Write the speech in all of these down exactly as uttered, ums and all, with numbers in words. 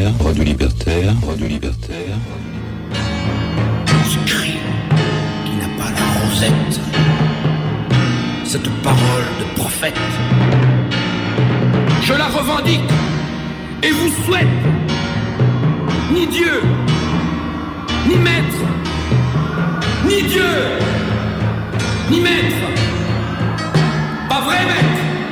libertaire, radio libertaire, radio libertaire. Ce cri qui n'a pas la rosette, cette parole de prophète, je la revendique et vous souhaite. Ni Dieu, ni maître, ni Dieu, ni maître, pas vrai maître.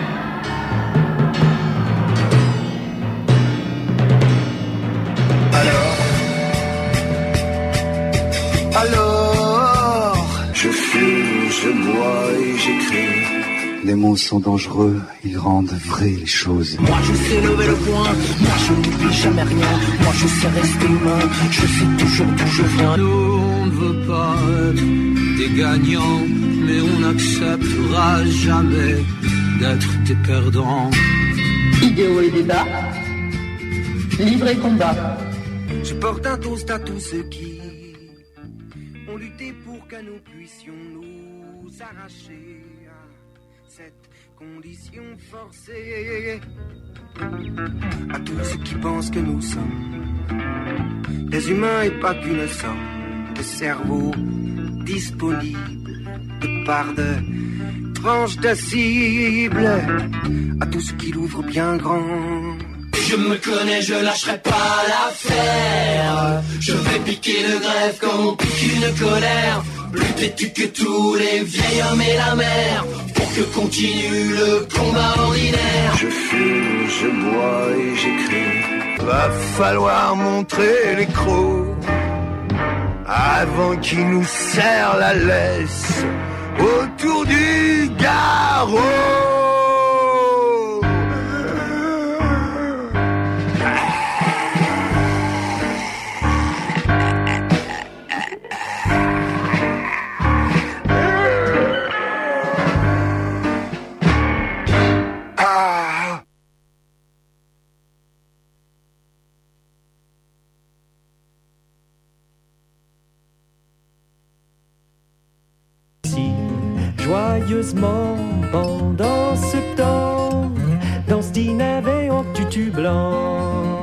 Alors, je fume, je bois et j'écris. Les mots sont dangereux, ils rendent vraies les choses. Moi je sais lever le poing, moi je n'oublie jamais rien. Moi je sais rester humain, je sais toujours d'où je viens. Nous on ne veut pas être des gagnants, mais on n'acceptera jamais d'être des perdants. Idéaux et débat, livre et combat. Je porte un toast à tous ceux qui ont lutté pour que nous puissions nous arracher à cette condition forcée. À tous ceux qui pensent que nous sommes des humains et pas qu'une somme de cerveau disponible de part de tranches de cible. À tous ceux qui l'ouvrent bien grand. Je me connais, je lâcherai pas l'affaire. Je vais piquer le greffe comme on pique une colère. Plus têtu que tous les vieils hommes et la mer, pour que continue le combat ordinaire. Je fume, je bois et j'écris. Va falloir montrer les crocs avant qu'ils nous serrent la laisse autour du garrot. Joyeusement pendant ce temps, dans ce dîner en tutu blanc.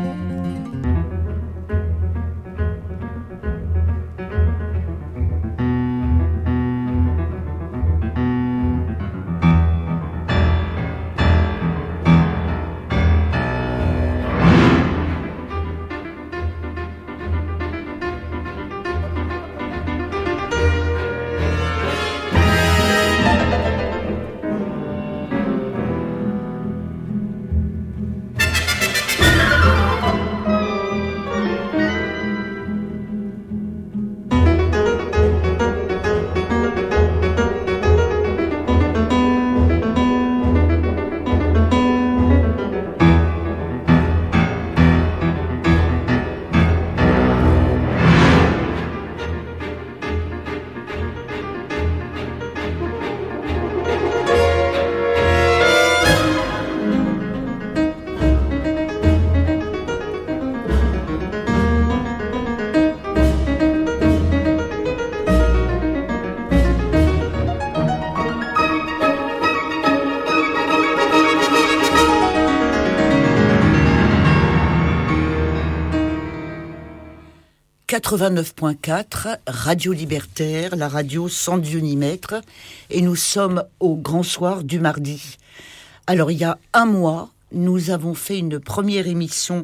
quatre-vingt-neuf point quatre, Radio Libertaire, la radio sans Dieu ni maître, et nous sommes au grand soir du mardi. Alors il y a un mois, nous avons fait une première émission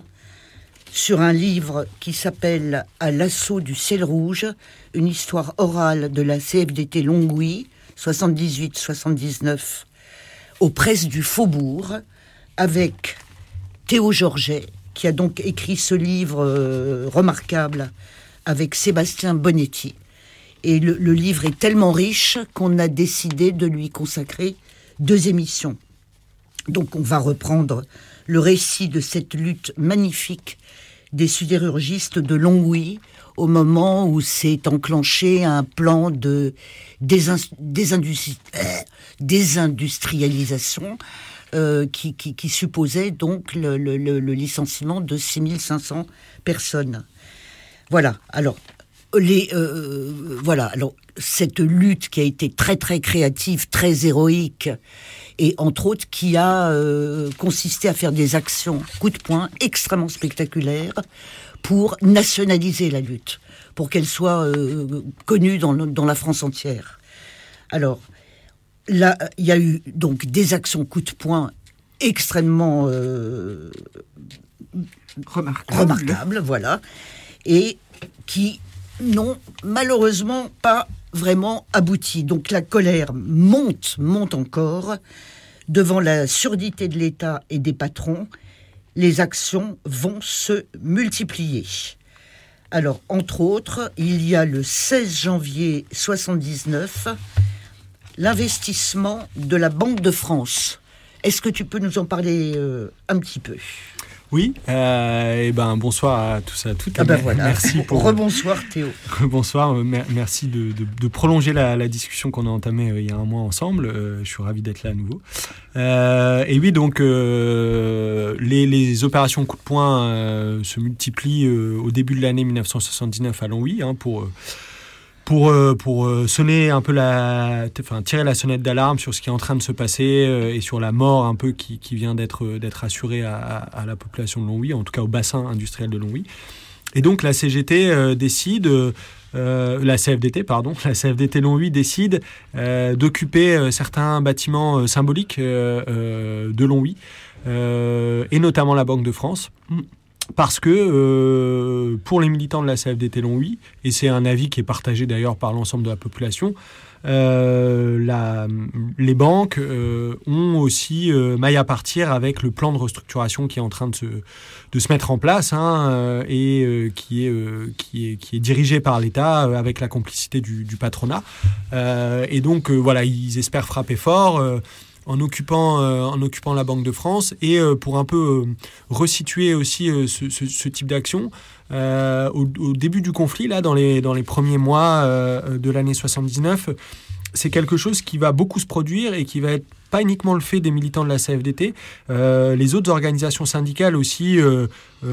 sur un livre qui s'appelle « À l'assaut du ciel rouge », une histoire orale de la C F D T Longwy, soixante-dix-huit soixante-dix-neuf, aux presses du Faubourg, avec Théo Georget, qui a donc écrit ce livre euh, remarquable avec Sébastien Bonetti. Et le, le livre est tellement riche qu'on a décidé de lui consacrer deux émissions. Donc on va reprendre le récit de cette lutte magnifique des sidérurgistes de Longwy au moment où s'est enclenché un plan de désin- désindustri- euh, désindustrialisation euh, qui, qui, qui supposait donc le, le, le licenciement de six mille cinq cents personnes. Voilà, alors, les, euh, voilà, alors, cette lutte qui a été très très créative, très héroïque, et entre autres qui a euh, consisté à faire des actions coup de poing extrêmement spectaculaires pour nationaliser la lutte, pour qu'elle soit euh, connue dans, dans la France entière. Alors, là, il y a eu donc des actions coup de poing extrêmement euh, remarquables, remarquables, voilà, et qui n'ont malheureusement pas vraiment abouti. Donc la colère monte, monte encore devant la surdité de l'État et des patrons. Les actions vont se multiplier. Alors, entre autres, il y a le seize janvier soixante-dix-neuf, l'investissement de la Banque de France. Est-ce que tu peux nous en parler euh, un petit peu ? Oui, euh, et ben bonsoir à tous et à toutes. Ah ben voilà. Merci pour. Rebonsoir Théo. Rebonsoir, merci de, de, de prolonger la, la discussion qu'on a entamée euh, il y a un mois ensemble. Euh, je suis ravi d'être là à nouveau. Euh, et oui, donc euh, les, les opérations coup de poing euh, se multiplient euh, au début de l'année dix-neuf cent soixante-dix-neuf à Longwy hein, pour. Euh, Pour, euh, pour euh, sonner un peu la, enfin tirer la sonnette d'alarme sur ce qui est en train de se passer euh, et sur la mort un peu qui, qui vient d'être d'être assurée à, à, à la population de Longwy, en tout cas au bassin industriel de Longwy. Et donc la C G T euh, décide, euh, la C F D T pardon, la C F D T Longwy décide euh, d'occuper euh, certains bâtiments euh, symboliques euh, euh, de Longwy euh, et notamment la Banque de France. Parce que euh, pour les militants de la C F D T Longwy, et c'est un avis qui est partagé d'ailleurs par l'ensemble de la population, euh, la, les banques euh, ont aussi euh, maille à partir avec le plan de restructuration qui est en train de se, de se mettre en place hein, euh, et euh, qui, est, euh, qui, est, qui est dirigé par l'État euh, avec la complicité du, du patronat. Euh, et donc euh, voilà, ils espèrent frapper fort. Euh, En occupant, euh, en occupant la Banque de France et euh, pour un peu euh, resituer aussi euh, ce, ce, ce type d'action, euh, au, au début du conflit, là, dans les, dans les premiers mois euh, de l'année soixante-dix-neuf, c'est quelque chose qui va beaucoup se produire et qui va être pas uniquement le fait des militants de la C F D T, euh, les autres organisations syndicales aussi, euh,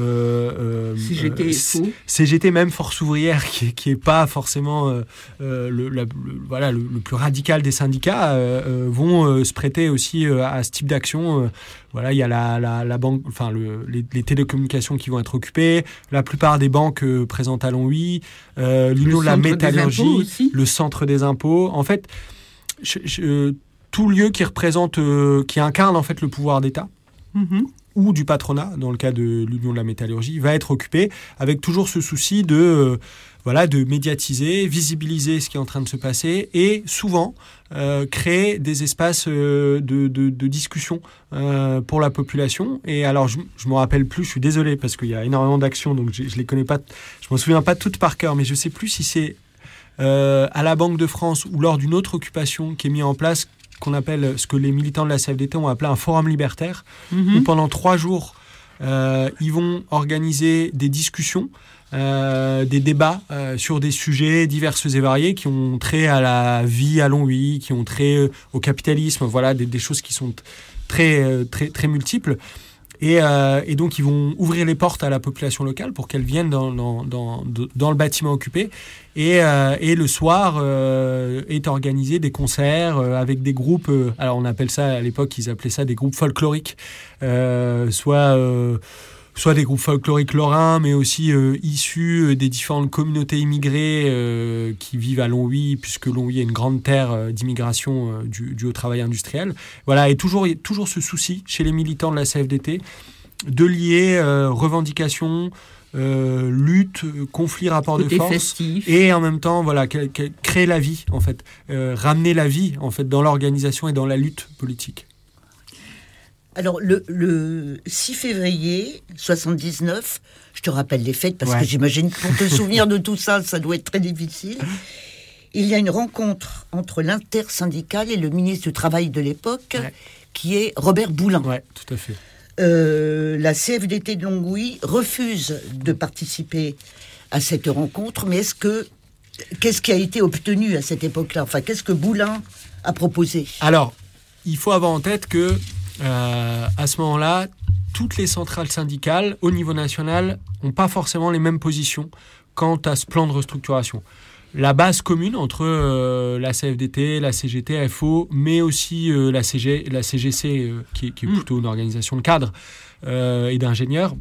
euh, C G T, euh, C G T même Force ouvrière, qui, qui est pas forcément euh, euh, le, la, le, voilà, le, le plus radical des syndicats, euh, euh, vont euh, se prêter aussi euh, à ce type d'action. Euh, voilà, il y a la, la, la banque, enfin le, les, les télécommunications qui vont être occupées, la plupart des banques euh, présentes à Longwy, euh, l'Union de la métallurgie, le centre des impôts. En fait, je, je, tout lieu qui représente, euh, qui incarne en fait le pouvoir d'État mmh. ou du patronat, dans le cas de l'Union de la métallurgie, va être occupé avec toujours ce souci de, euh, voilà, de médiatiser, visibiliser ce qui est en train de se passer et souvent euh, créer des espaces euh, de, de, de discussion euh, pour la population. Et alors, je ne me rappelle plus, je suis désolé parce qu'il y a énormément d'actions, donc je ne les connais pas, je ne m'en souviens pas toutes par cœur, mais je ne sais plus si c'est euh, à la Banque de France ou lors d'une autre occupation qui est mise en place, qu'on appelle, ce que les militants de la C F D T ont appelé un forum libertaire, mmh. où pendant trois jours, euh, ils vont organiser des discussions, euh, des débats euh, sur des sujets divers et variés qui ont trait à la vie à Longwy, qui ont trait euh, au capitalisme, voilà, des, des choses qui sont très, euh, très, très multiples. Et, euh, et donc, ils vont ouvrir les portes à la population locale pour qu'elle vienne dans, dans, dans, dans le bâtiment occupé. Et, euh, et le soir, euh, est organisé des concerts euh, avec des groupes. Euh, alors, on appelle ça, à l'époque, ils appelaient ça des groupes folkloriques. Euh, soit, euh, soit des groupes folkloriques lorrains, mais aussi euh, issus des différentes communautés immigrées euh, qui vivent à Longwy, puisque Longwy est une grande terre euh, d'immigration euh, du, du haut travail industriel. Voilà, et toujours, il y a toujours ce souci chez les militants de la C F D T de lier euh, revendications, euh, lutte, conflit, rapport de force, festif. Et en même temps, voilà, créer la vie, en fait, euh, ramener la vie, en fait, dans l'organisation et dans la lutte politique. Alors, le, le six février soixante-dix-neuf, je te rappelle les fêtes, parce ouais. que j'imagine que pour te souvenir de tout ça, ça doit être très difficile. Il y a une rencontre entre l'intersyndicale et le ministre du Travail de l'époque, ouais. qui est Robert Boulin. Oui, tout à fait. Euh, la C F D T de Longwy refuse de participer à cette rencontre, mais est-ce que, qu'est-ce qui a été obtenu à cette époque-là ? Enfin, qu'est-ce que Boulin a proposé ? Alors, il faut avoir en tête que Euh, à ce moment-là, toutes les centrales syndicales au niveau national n'ont pas forcément les mêmes positions quant à ce plan de restructuration. La base commune entre euh, la C F D T, la C G T, F O, mais aussi euh, la, C G, la C G C, euh, qui, qui est mmh. plutôt une organisation de cadres euh, et d'ingénieurs.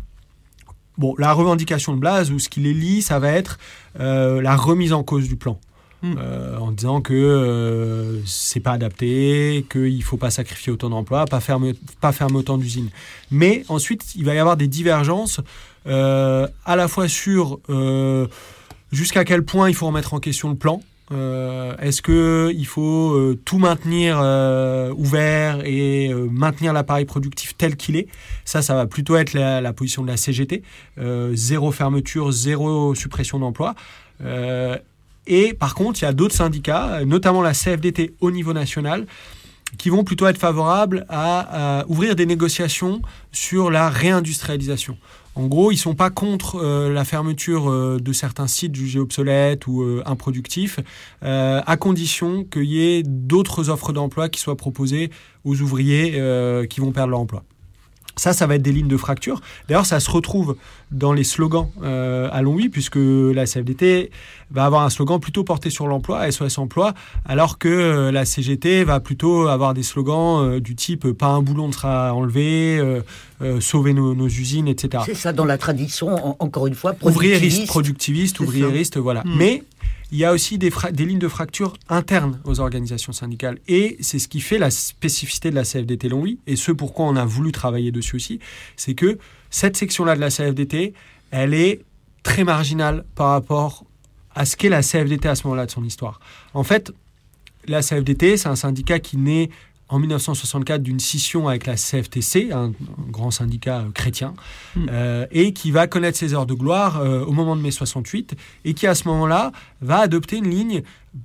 Bon, la revendication de Blaze, ou ce qui les lie, ça va être euh, la remise en cause du plan. Mmh. Euh, en disant que euh, c'est pas adapté, qu'il faut pas sacrifier autant d'emplois, pas fermer, pas fermer autant d'usines. Mais ensuite, il va y avoir des divergences euh, à la fois sur euh, jusqu'à quel point il faut remettre en question le plan. Euh, est-ce qu'il faut euh, tout maintenir euh, ouvert et euh, maintenir l'appareil productif tel qu'il est? Ça, ça va plutôt être la, la position de la C G T. Euh, zéro fermeture, zéro suppression d'emplois. Euh, Et par contre, il y a d'autres syndicats, notamment la C F D T au niveau national, qui vont plutôt être favorables à, à ouvrir des négociations sur la réindustrialisation. En gros, ils ne sont pas contre euh, la fermeture euh, de certains sites jugés obsolètes ou euh, improductifs, euh, à condition qu'il y ait d'autres offres d'emploi qui soient proposées aux ouvriers euh, qui vont perdre leur emploi. Ça, ça va être des lignes de fracture. D'ailleurs, ça se retrouve dans les slogans euh, à Longwy, puisque la C F D T va avoir un slogan plutôt porté sur l'emploi, S O S Emploi, alors que euh, la C G T va plutôt avoir des slogans euh, du type « pas un boulon ne sera enlevé euh, euh, », « sauver nos, nos usines », et cetera. C'est ça, dans la tradition, en, encore une fois, productiviste. Ouvriériste, productiviste, ouvriériste, voilà. Mmh. Mais il y a aussi des, fra- des lignes de fracture internes aux organisations syndicales. Et c'est ce qui fait la spécificité de la C F D T Longwy, et ce pourquoi on a voulu travailler dessus aussi, c'est que cette section-là de la C F D T, elle est très marginale par rapport à ce qu'est la C F D T à ce moment-là de son histoire. En fait, la C F D T, c'est un syndicat qui naît en dix-neuf cent soixante-quatre d'une scission avec la C F T C, un, un grand syndicat euh, chrétien, mmh. euh, et qui va connaître ses heures de gloire euh, au moment de mai soixante-huit, et qui à ce moment-là va adopter une ligne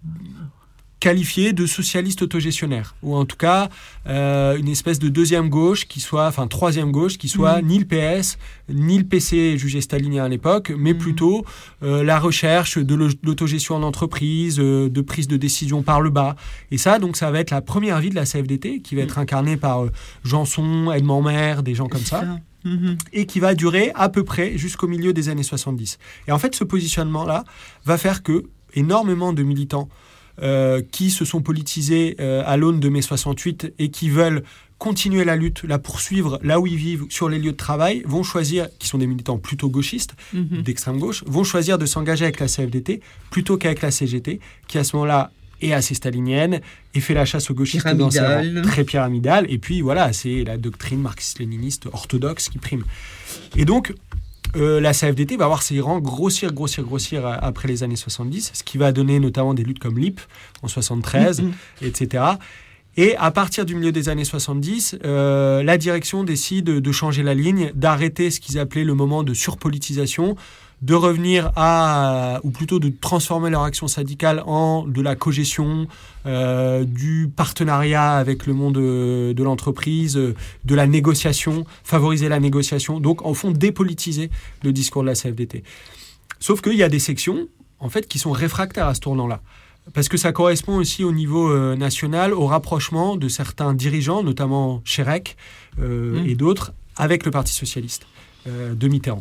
qualifiée de socialiste autogestionnaire, ou en tout cas euh, une espèce de deuxième gauche qui soit, enfin troisième gauche qui soit mmh. ni le P S ni le P C jugé stalinien à l'époque, mais mmh. plutôt euh, la recherche de l'autogestion en entreprise, euh, de prise de décision par le bas. Et ça, donc, ça va être la première vie de la C F D T qui va être incarnée par euh, Janson, Edmond Maire, des gens comme ça. ça. Mmh. Et qui va durer à peu près jusqu'au milieu des années soixante-dix. Et en fait, ce positionnement-là va faire que énormément de militants Euh, qui se sont politisés euh, à l'aune de mai soixante-huit et qui veulent continuer la lutte, la poursuivre là où ils vivent, sur les lieux de travail, vont choisir, qui sont des militants plutôt gauchistes, mmh. d'extrême gauche, vont choisir de s'engager avec la C F D T plutôt qu'avec la C G T, qui à ce moment-là est assez stalinienne et fait la chasse aux gauchistes dans ses rangs, très pyramidale. Et puis voilà, c'est la doctrine marxiste-léniniste orthodoxe qui prime. Et donc, Euh, la C F D T va voir ses rangs grossir, grossir, grossir après les années soixante-dix, ce qui va donner notamment des luttes comme l'I P en soixante-treize, mmh. et cetera. Et à partir du milieu des années soixante-dix, euh, la direction décide de changer la ligne, d'arrêter ce qu'ils appelaient le moment de surpolitisation, de revenir à, ou plutôt de transformer leur action syndicale en de la cogestion, euh, du partenariat avec le monde de, de l'entreprise, de la négociation, favoriser la négociation, donc en fond dépolitiser le discours de la C F D T. Sauf qu'il y a des sections en fait, qui sont réfractaires à ce tournant-là. Parce que ça correspond aussi au niveau euh, national, au rapprochement de certains dirigeants, notamment Chérec euh, mmh. et d'autres, avec le Parti socialiste euh, de Mitterrand.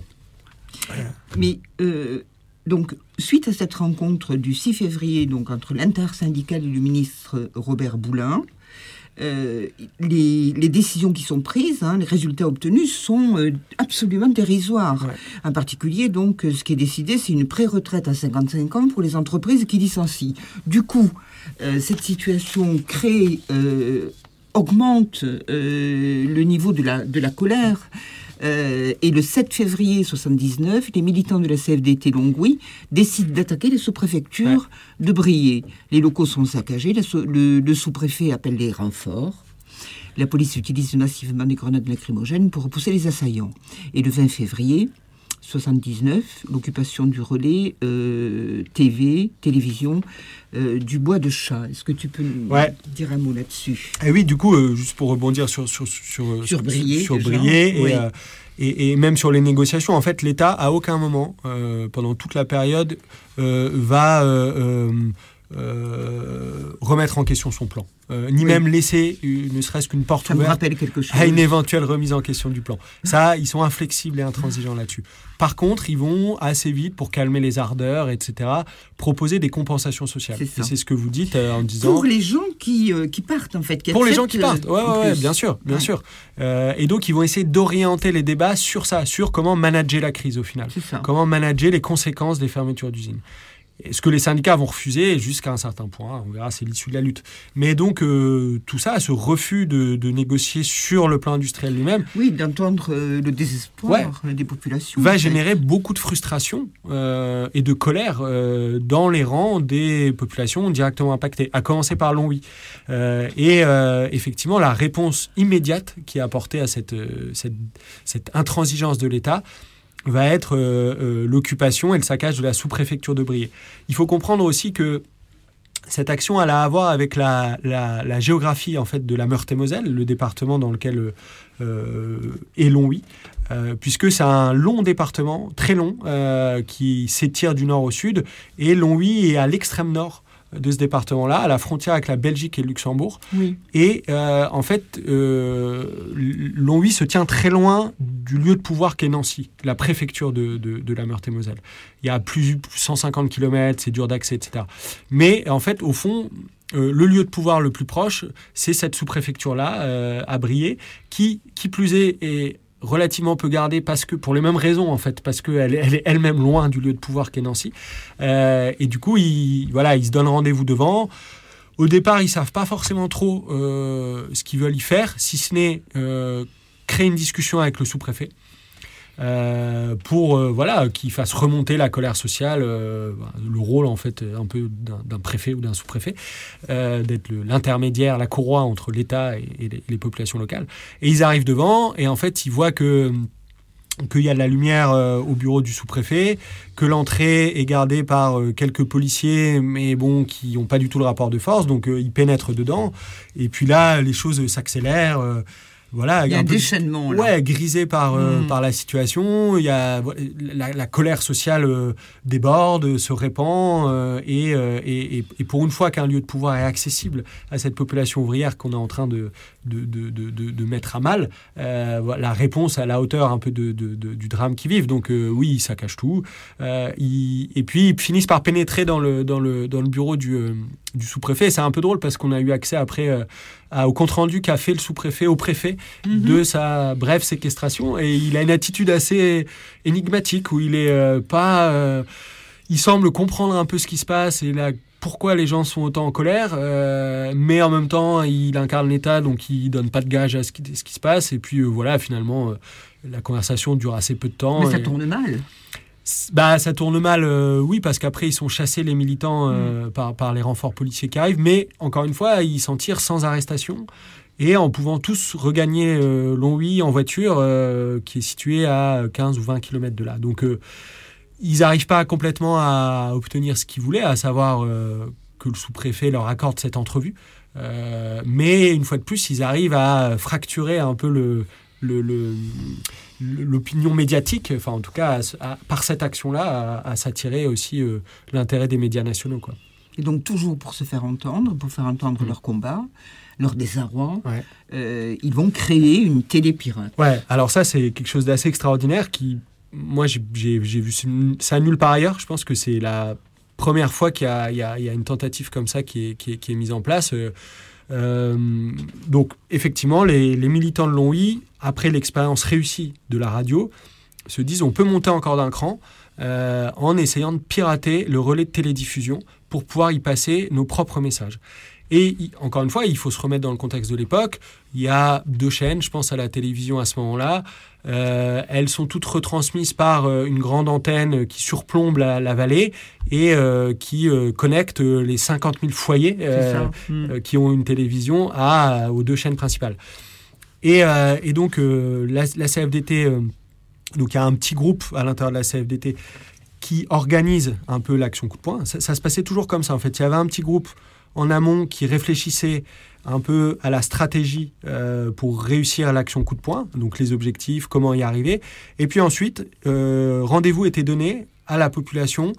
Mais euh, donc, suite à cette rencontre du six février, donc entre l'intersyndicale et le ministre Robert Boulin, euh, les, les décisions qui sont prises, hein, les résultats obtenus sont euh, absolument dérisoires. Ouais. En particulier, donc, ce qui est décidé, c'est une pré-retraite à cinquante-cinq ans pour les entreprises qui licencient. Du coup, euh, cette situation crée, euh, augmente euh, le niveau de la, de la colère. Euh, et le sept février soixante-dix-neuf, les militants de la C F D T Longwy décident d'attaquer les sous-préfectures ouais. de Briey. Les locaux sont saccagés, la sous- le, le sous-préfet appelle les renforts. La police utilise massivement des grenades lacrymogènes pour repousser les assaillants. Et le vingt février soixante-dix-neuf, l'occupation du relais euh, T V, télévision, euh, du bois de chat. Est-ce que tu peux nous ouais. dire un mot là-dessus ? Et oui, du coup, euh, juste pour rebondir sur sur sur sur Briey, sur, sur Briey et, oui. euh, et et même sur les négociations, en fait, l'État à aucun moment euh, pendant toute la période euh, va euh, euh, euh, remettre en question son plan, euh, ni oui. même laisser une, ne serait-ce qu'une porte Ça ouverte me rappelle quelque chose. à une éventuelle remise en question du plan. Ça, ils sont inflexibles et intransigeants là-dessus. Par contre, ils vont assez vite, pour calmer les ardeurs, et cetera, proposer des compensations sociales. C'est ça. Et c'est ce que vous dites euh, en disant... Pour les gens qui, euh, qui partent, en fait. Qui Pour les gens qui partent, ouais, ouais, ouais, bien sûr, bien ouais. sûr. Euh, et donc, ils vont essayer d'orienter les débats sur ça, sur comment manager la crise au final. C'est ça. Comment manager les conséquences des fermetures d'usines. Et ce que les syndicats vont refuser jusqu'à un certain point, on verra, c'est l'issue de la lutte. Mais donc, euh, tout ça, ce refus de, de négocier sur le plan industriel lui-même... Oui, d'entendre euh, le désespoir ouais, des populations. Va générer beaucoup de frustration euh, et de colère euh, dans les rangs des populations directement impactées, à commencer par Longwy. Euh, et euh, effectivement, la réponse immédiate qui est apportée à cette, cette, cette intransigeance de l'État va être euh, euh, l'occupation et le saccage de la sous-préfecture de Briey. Il faut comprendre aussi que cette action elle a à voir avec la, la, la géographie en fait, de la Meurthe-et-Moselle, le département dans lequel euh, est Longwy, euh, puisque c'est un long département, très long, euh, qui s'étire du nord au sud, et Longwy est à l'extrême nord de ce département-là, à la frontière avec la Belgique et le Luxembourg. Oui. Et euh, en fait, euh, Longwy se tient très loin du lieu de pouvoir qu'est Nancy, la préfecture de, de, de la Meurthe-et-Moselle. Il y a plus de cent cinquante kilomètres, c'est dur d'accès, et cetera. Mais en fait, au fond, euh, le lieu de pouvoir le plus proche, c'est cette sous-préfecture-là, euh, à Briey, qui, qui plus est, est relativement peu gardée parce que, pour les mêmes raisons en fait, parce qu'elle elle est elle-même loin du lieu de pouvoir qu'est Nancy. Euh, et du coup, ils, voilà, ils se donnent rendez-vous devant. Au départ, ils ne savent pas forcément trop euh, ce qu'ils veulent y faire, si ce n'est euh, créer une discussion avec le sous-préfet euh, pour euh, voilà, qu'il fasse remonter la colère sociale, euh, le rôle en fait un peu d'un, d'un préfet ou d'un sous-préfet, euh, d'être le, l'intermédiaire, la courroie entre l'État et, et, les, et les populations locales. Et ils arrivent devant et en fait ils voient que qu'il y a de la lumière euh, au bureau du sous-préfet, que l'entrée est gardée par euh, quelques policiers, mais bon, qui n'ont pas du tout le rapport de force, donc euh, ils pénètrent dedans. Et puis là, les choses s'accélèrent. Euh, Voilà, il y a un, un peu, déchaînement. Là. Ouais, grisé par, euh, mmh. par la situation. Il y a, la, la colère sociale euh, déborde, se répand. Euh, et, euh, et, et pour une fois qu'un lieu de pouvoir est accessible à cette population ouvrière qu'on est en train de, de, de, de, de, de mettre à mal, euh, la réponse à la hauteur un peu de, de, de, du drame qu'ils vivent. Donc euh, oui, ça cache tout. Euh, ils, et puis ils finissent par pénétrer dans le, dans le, dans le bureau du, euh, du sous-préfet. C'est un peu drôle parce qu'on a eu accès après euh, à, au compte-rendu qu'a fait le sous-préfet au préfet mmh. de sa brève séquestration. Et il a une attitude assez énigmatique où il est euh, pas... Euh, il semble comprendre un peu ce qui se passe et la, pourquoi les gens sont autant en colère, euh, mais en même temps, il incarne l'État, donc il donne pas de gage à ce qui, ce qui se passe. Et puis euh, voilà, finalement, euh, la conversation dure assez peu de temps. Mais ça et... tourne mal. Bah, ça tourne mal, euh, oui, parce qu'après, ils sont chassés, les militants, euh, mmh. par, par les renforts policiers qui arrivent. Mais, encore une fois, ils s'en tirent sans arrestation et en pouvant tous regagner euh, Longwy en voiture, euh, qui est située à quinze ou vingt kilomètres de là. Donc, euh, ils n'arrivent pas complètement à obtenir ce qu'ils voulaient, à savoir euh, que le sous-préfet leur accorde cette entrevue. Euh, mais, une fois de plus, ils arrivent à fracturer un peu le... le, le l'opinion médiatique, enfin en tout cas à, à, par cette action-là, à, à s'attirer aussi euh, l'intérêt des médias nationaux, quoi. Et donc toujours pour se faire entendre, pour faire entendre mmh. leur combat, leur désarroi, ouais. euh, ils vont créer une télé pirate. Ouais, alors ça c'est quelque chose d'assez extraordinaire qui, moi j'ai, j'ai, j'ai vu ça nulle part ailleurs. Je pense que c'est la première fois qu'il y a, il y a, il y a une tentative comme ça qui est, qui est, qui est mise en place. Euh, Euh, donc effectivement les, les militants de Longwy, après l'expérience réussie de la radio, se disent on peut monter encore d'un cran euh, en essayant de pirater le relais de télédiffusion pour pouvoir y passer nos propres messages. Et encore une fois, il faut se remettre dans le contexte de l'époque. Il y a deux chaînes, je pense à la télévision à ce moment-là. Euh, elles sont toutes retransmises par euh, une grande antenne qui surplombe la, la vallée et euh, qui euh, connecte les cinquante mille foyers euh, mmh. euh, qui ont une télévision à, aux deux chaînes principales. Et, euh, et donc, euh, la, la C F D T, euh, donc il y a un petit groupe à l'intérieur de la C F D T qui organise un peu l'action coup de poing. Ça, ça se passait toujours comme ça, en fait. Il y avait un petit groupe en amont qui réfléchissait un peu à la stratégie euh, pour réussir l'action coup de poing, donc les objectifs, comment y arriver. Et puis ensuite, euh, rendez-vous était donné à la population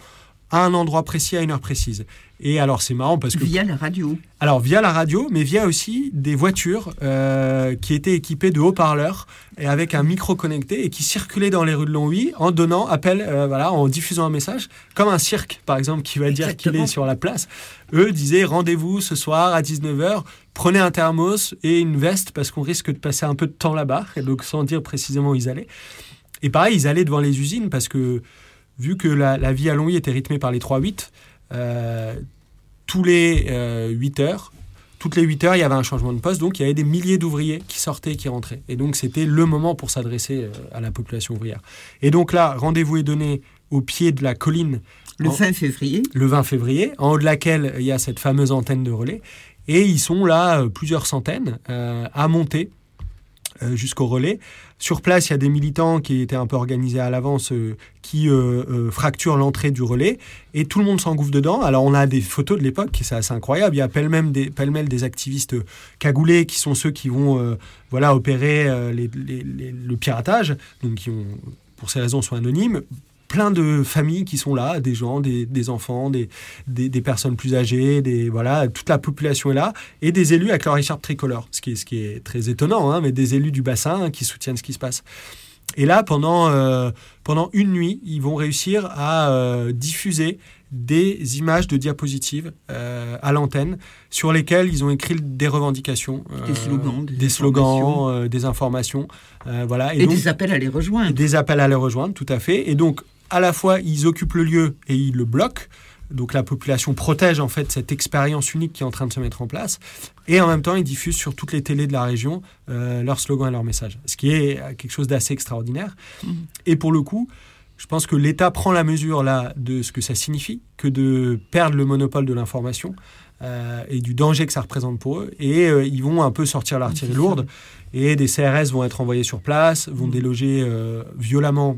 à un endroit précis, à une heure précise. Et alors, c'est marrant parce que... Via la radio. Alors, via la radio, mais via aussi des voitures euh, qui étaient équipées de haut-parleurs et avec un micro connecté et qui circulaient dans les rues de Longwy en donnant appel, euh, voilà, en diffusant un message, comme un cirque, par exemple, qui va dire qu'il est sur la place. Eux disaient, rendez-vous ce soir à dix-neuf heures, prenez un thermos et une veste parce qu'on risque de passer un peu de temps là-bas, et donc sans dire précisément où ils allaient. Et pareil, ils allaient devant les usines parce que, vu que la, la vie à Longwy était rythmée par les trois huit, euh, tous les euh, huit heures, toutes les huit heures, il y avait un changement de poste, donc il y avait des milliers d'ouvriers qui sortaient et qui rentraient. Et donc, c'était le moment pour s'adresser euh, à la population ouvrière. Et donc là, rendez-vous est donné au pied de la colline. Le en, vingt février. Le vingt février, en haut de laquelle il y a cette fameuse antenne de relais. Et ils sont là, euh, plusieurs centaines, euh, à monter euh, jusqu'au relais. Sur place, il y a des militants qui étaient un peu organisés à l'avance, euh, qui euh, euh, fracturent l'entrée du relais, et tout le monde s'engouffre dedans. Alors, on a des photos de l'époque, c'est assez incroyable. Il y a pêle-mêle des, pêle-mêle des activistes cagoulés, qui sont ceux qui vont euh, voilà, opérer euh, les, les, les, le piratage, donc qui ont, pour ces raisons, sont anonymes. Plein de familles qui sont là, des gens, des, des enfants, des, des, des personnes plus âgées, des, voilà, toute la population est là, et des élus avec leur écharpe tricolore, ce qui est, ce qui est très étonnant, hein, mais des élus du bassin hein, qui soutiennent ce qui se passe. Et là, pendant, euh, pendant une nuit, ils vont réussir à euh, diffuser des images de diapositives euh, à l'antenne sur lesquelles ils ont écrit des revendications, euh, des slogans, des, des, slogans, euh, des informations, euh, voilà. Et, et donc, des appels à les rejoindre. Des appels à les rejoindre, tout à fait. Et donc, à la fois, ils occupent le lieu et ils le bloquent. Donc, la population protège en fait cette expérience unique qui est en train de se mettre en place. Et en même temps, ils diffusent sur toutes les télés de la région euh, leurs slogans et leurs messages. Ce qui est quelque chose d'assez extraordinaire. Mmh. Et pour le coup, je pense que l'État prend la mesure là de ce que ça signifie, que de perdre le monopole de l'information euh, et du danger que ça représente pour eux. Et euh, ils vont un peu sortir l'artillerie lourde. Et des C R S vont être envoyés sur place, vont mmh. déloger euh, violemment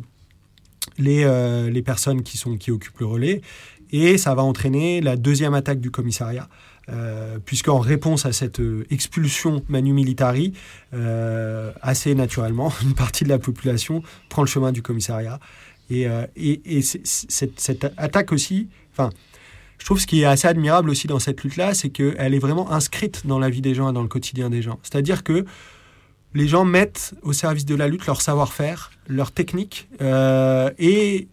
les, euh, les personnes qui, sont, qui occupent le relais. Et ça va entraîner la deuxième attaque du commissariat, euh, puisqu'en réponse à cette euh, expulsion manu militari, euh, assez naturellement, une partie de la population prend le chemin du commissariat. Et, euh, et, et c'est, cette, cette attaque aussi, enfin, je trouve ce qui est assez admirable aussi dans cette lutte-là, c'est qu'elle est vraiment inscrite dans la vie des gens et dans le quotidien des gens. C'est-à-dire que les gens mettent au service de la lutte leur savoir-faire, leur technique euh, et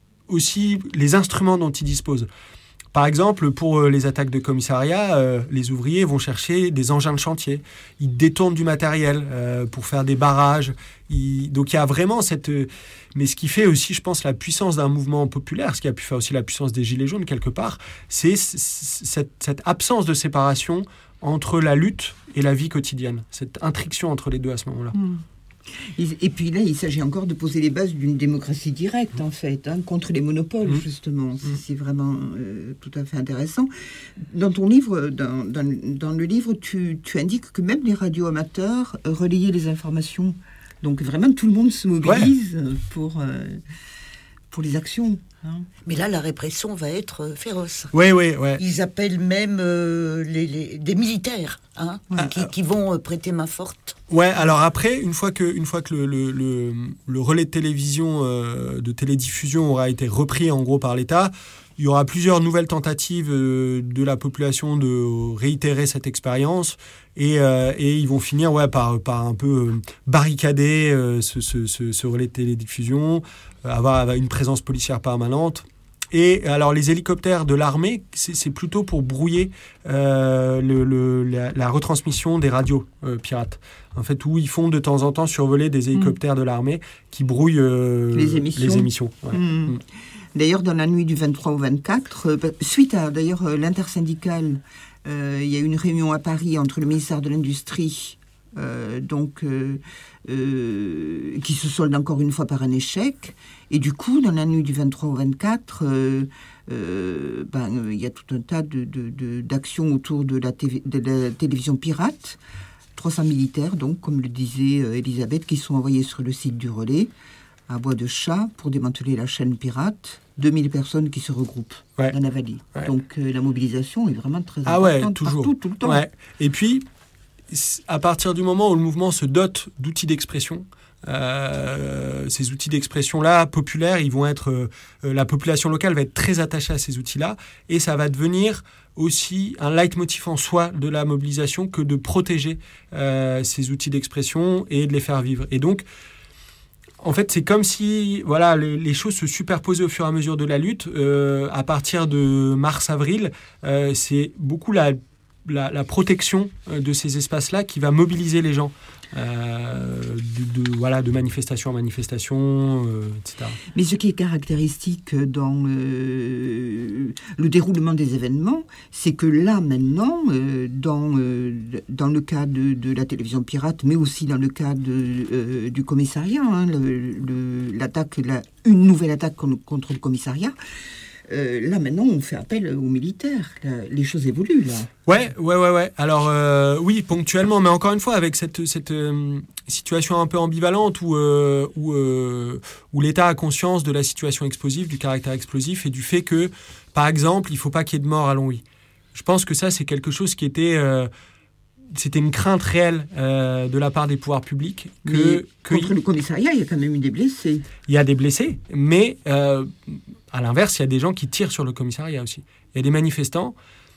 aussi les instruments dont ils disposent. Par exemple, pour les attaques de commissariat, euh, les ouvriers vont chercher des engins de chantier. Ils détournent du matériel euh, pour faire des barrages. Ils... Donc il y a vraiment cette... Mais ce qui fait aussi, je pense, la puissance d'un mouvement populaire, ce qui a pu faire aussi la puissance des Gilets jaunes, quelque part, c'est cette, cette absence de séparation entre la lutte et la vie quotidienne. Cette intriction entre les deux à ce moment-là. Mmh. Et puis là, il s'agit encore de poser les bases d'une démocratie directe, en fait, hein, contre les monopoles, mmh. justement. Mmh. C'est vraiment euh, tout à fait intéressant. Dans ton livre, dans, dans, dans le livre, tu, tu indiques que même les radios amateurs relayaient les informations. Donc vraiment, tout le monde se mobilise ouais. pour, euh, pour les actions. Hein. Mais là, la répression va être féroce. Oui, oui, oui. Ils appellent même euh, les, les, des militaires hein, ah, qui, qui vont prêter main forte. Ouais, alors après, une fois que, une fois que le, le, le, le relais de télévision, euh, de télédiffusion aura été repris en gros par l'État, il y aura plusieurs nouvelles tentatives euh, de la population de réitérer cette expérience et, euh, et ils vont finir ouais, par, par un peu euh, barricader euh, ce, ce, ce, ce relais de télédiffusion, euh, avoir, avoir une présence policière permanente. Et alors les hélicoptères de l'armée, c'est, c'est plutôt pour brouiller euh, le, le, la, la retransmission des radios euh, pirates. En fait, où ils font de temps en temps survoler des hélicoptères mmh. de l'armée qui brouillent euh, les émissions. Les émissions ouais. mmh. Mmh. D'ailleurs, dans la nuit du vingt-trois au vingt-quatre, euh, suite à d'ailleurs euh, l'intersyndicale, euh, il y a eu une réunion à Paris entre le ministère de l'Industrie, euh, donc euh, euh, qui se solde encore une fois par un échec. Et du coup, dans la nuit du vingt-trois au vingt-quatre, euh, euh, ben, il y a tout un tas de, de, de, d'actions autour de la, télé, de la télévision pirate. trois cents militaires, donc, comme le disait euh, Elisabeth, qui sont envoyés sur le site du relais, à Bois de Chat, pour démanteler la chaîne pirate. deux mille personnes qui se regroupent ouais. dans la vallée. Ouais. Donc, euh, la mobilisation est vraiment très ah importante ouais, toujours. Partout, tout le temps. Ouais. Et puis, à partir du moment où le mouvement se dote d'outils d'expression, Euh, ces outils d'expression-là, populaires, ils vont être, euh, la population locale va être très attachée à ces outils-là, et ça va devenir aussi un leitmotiv en soi de la mobilisation que de protéger euh, ces outils d'expression et de les faire vivre. Et donc, en fait, c'est comme si voilà, les, les choses se superposaient au fur et à mesure de la lutte. Euh, à partir de mars-avril, euh, c'est beaucoup la, la, la protection de ces espaces-là qui va mobiliser les gens. Euh, de, de, voilà, de manifestation en manifestation, euh, et cetera. Mais ce qui est caractéristique dans euh, le déroulement des événements, c'est que là, maintenant, euh, dans, euh, dans le cas de, de la télévision pirate, mais aussi dans le cas de, euh, du commissariat, hein, le, le, l'attaque, la, une nouvelle attaque contre le commissariat, Euh, là, maintenant, on fait appel aux militaires. Là, les choses évoluent, là. Ouais, ouais, ouais, ouais. Alors, euh, oui, ponctuellement, mais encore une fois, avec cette, cette euh, situation un peu ambivalente où, euh, où, euh, où l'État a conscience de la situation explosive, du caractère explosif et du fait que, par exemple, il ne faut pas qu'il y ait de morts à Longwy. Je pense que ça, c'est quelque chose qui était... Euh, c'était une crainte réelle euh, de la part des pouvoirs publics. Que, que contre il... le commissariat, il y a quand même eu des blessés. Il y a des blessés, mais euh, à l'inverse, il y a des gens qui tirent sur le commissariat aussi. Il y a des manifestants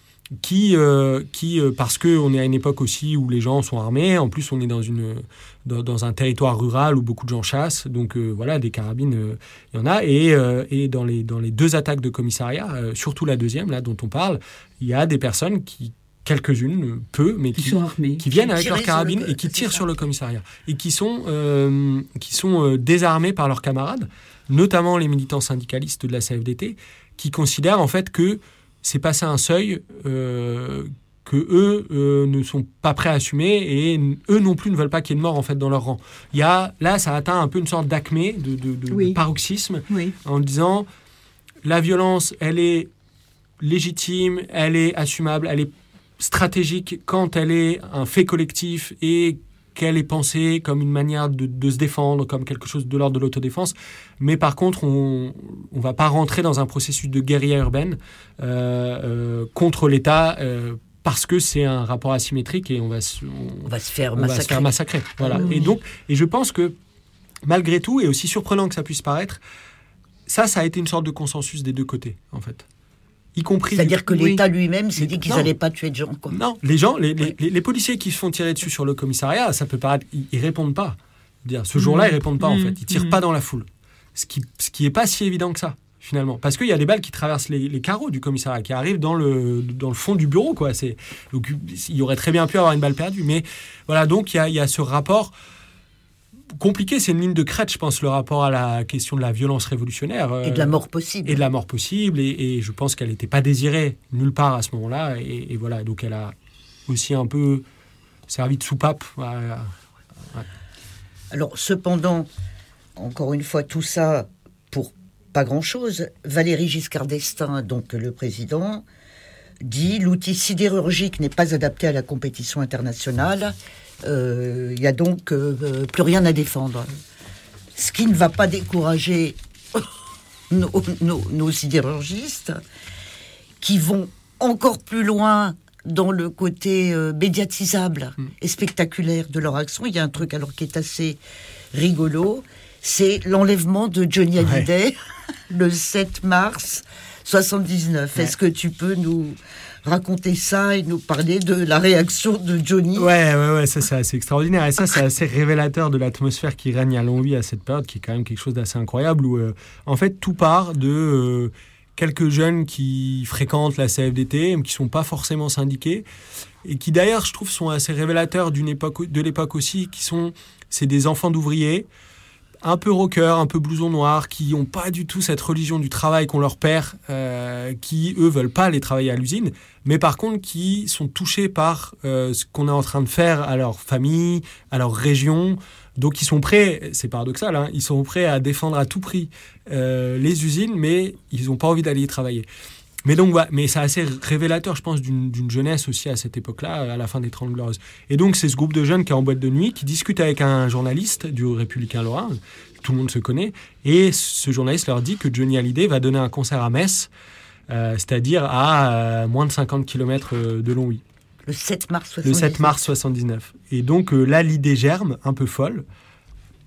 qui, euh, qui euh, parce qu'on est à une époque aussi où les gens sont armés, en plus on est dans, une, dans, dans un territoire rural où beaucoup de gens chassent, donc euh, voilà, des carabines, euh, il y en a, et, euh, et dans, les, dans les deux attaques de commissariat, euh, surtout la deuxième, là, dont on parle, il y a des personnes qui quelques-unes, peu, mais qui, qui, sont armés. qui viennent avec leurs carabines et qui tirent sur le commissariat. Et qui sont, euh, qui sont euh, désarmés par leurs camarades, notamment les militants syndicalistes de la C F D T, qui considèrent en fait que c'est passé un seuil euh, que eux euh, ne sont pas prêts à assumer et n- eux non plus ne veulent pas qu'il y ait de mort en fait, dans leur rang. Il y a, là, ça atteint un peu une sorte d'acmé, de, de, de, oui. de paroxysme, oui. en disant la violence, elle est légitime, elle est assumable, elle est stratégique quand elle est un fait collectif et qu'elle est pensée comme une manière de, de se défendre, comme quelque chose de l'ordre de l'autodéfense. Mais par contre, on ne va pas rentrer dans un processus de guérilla urbaine euh, euh, contre l'État euh, parce que c'est un rapport asymétrique et on va se, on, on va se faire on massacrer. Va se faire massacrer. Voilà. Oui. Et, donc, et je pense que, malgré tout, et aussi surprenant que ça puisse paraître, ça, ça a été une sorte de consensus des deux côtés, en fait. Y compris C'est-à-dire du... que l'État oui. lui-même s'est dit qu'ils n'allaient pas tuer de gens. Quoi. Non, les gens, les, les, les, les policiers qui se font tirer dessus sur le commissariat, ça peut paraître, ils, ils répondent pas. Dire, ce jour-là, mmh. ils répondent pas mmh. en fait, ils tirent mmh. pas dans la foule. Ce qui, ce qui est pas si évident que ça finalement, parce qu'il y a des balles qui traversent les, les carreaux du commissariat, qui arrivent dans le dans le fond du bureau, quoi. C'est, donc, il y aurait très bien pu avoir une balle perdue, mais voilà, donc il y a, il y a ce rapport. Compliqué, c'est une ligne de crête, je pense, le rapport à la question de la violence révolutionnaire. Et de la mort possible. Et de la mort possible, et, et je pense qu'elle n'était pas désirée nulle part à ce moment-là, et, et voilà, donc elle a aussi un peu servi de soupape. Ouais. Alors, cependant, encore une fois, tout ça pour pas grand-chose. Valéry Giscard d'Estaing, donc le président, dit « L'outil sidérurgique n'est pas adapté à la compétition internationale. Il euh, n'y a donc euh, plus rien à défendre. » Ce qui ne va pas décourager nos, nos, nos sidérurgistes qui vont encore plus loin dans le côté euh, médiatisable mmh. et spectaculaire de leur action. Il y a un truc alors qui est assez rigolo, c'est l'enlèvement de Johnny Hallyday ouais. le sept mars soixante-dix-neuf. Ouais. Est-ce que tu peux nous raconter ça et nous parler de la réaction de Johnny ? Ouais, ouais, ouais, ça c'est assez extraordinaire. Et ça, c'est assez révélateur de l'atmosphère qui règne à Longwy à cette période, qui est quand même quelque chose d'assez incroyable, où euh, en fait tout part de euh, quelques jeunes qui fréquentent la C F D T, mais qui ne sont pas forcément syndiqués, et qui d'ailleurs, je trouve, sont assez révélateurs d'une époque, de l'époque aussi, qui sont, c'est des enfants d'ouvriers, un peu rockers, un peu blouson noir, qui n'ont pas du tout cette religion du travail qu'on leur perd, euh, qui, eux, veulent pas aller travailler à l'usine, mais par contre, qui sont touchés par euh, ce qu'on est en train de faire à leur famille, à leur région. Donc, ils sont prêts, c'est paradoxal, hein, ils sont prêts à défendre à tout prix euh, les usines, mais ils n'ont pas envie d'aller y travailler. Mais donc, ouais, mais c'est assez révélateur, je pense, d'une, d'une jeunesse aussi à cette époque-là, à la fin des Trente Glorieuses. Et donc, c'est ce groupe de jeunes qui est en boîte de nuit, qui discute avec un journaliste du Républicain Lorrain, tout le monde se connaît, et ce journaliste leur dit que Johnny Hallyday va donner un concert à Metz, euh, c'est-à-dire à euh, moins de cinquante kilomètres de Longwy. Le sept mars soixante-dix-neuf. Le sept mars soixante-dix-neuf. Et donc, euh, là, l'idée germe, un peu folle.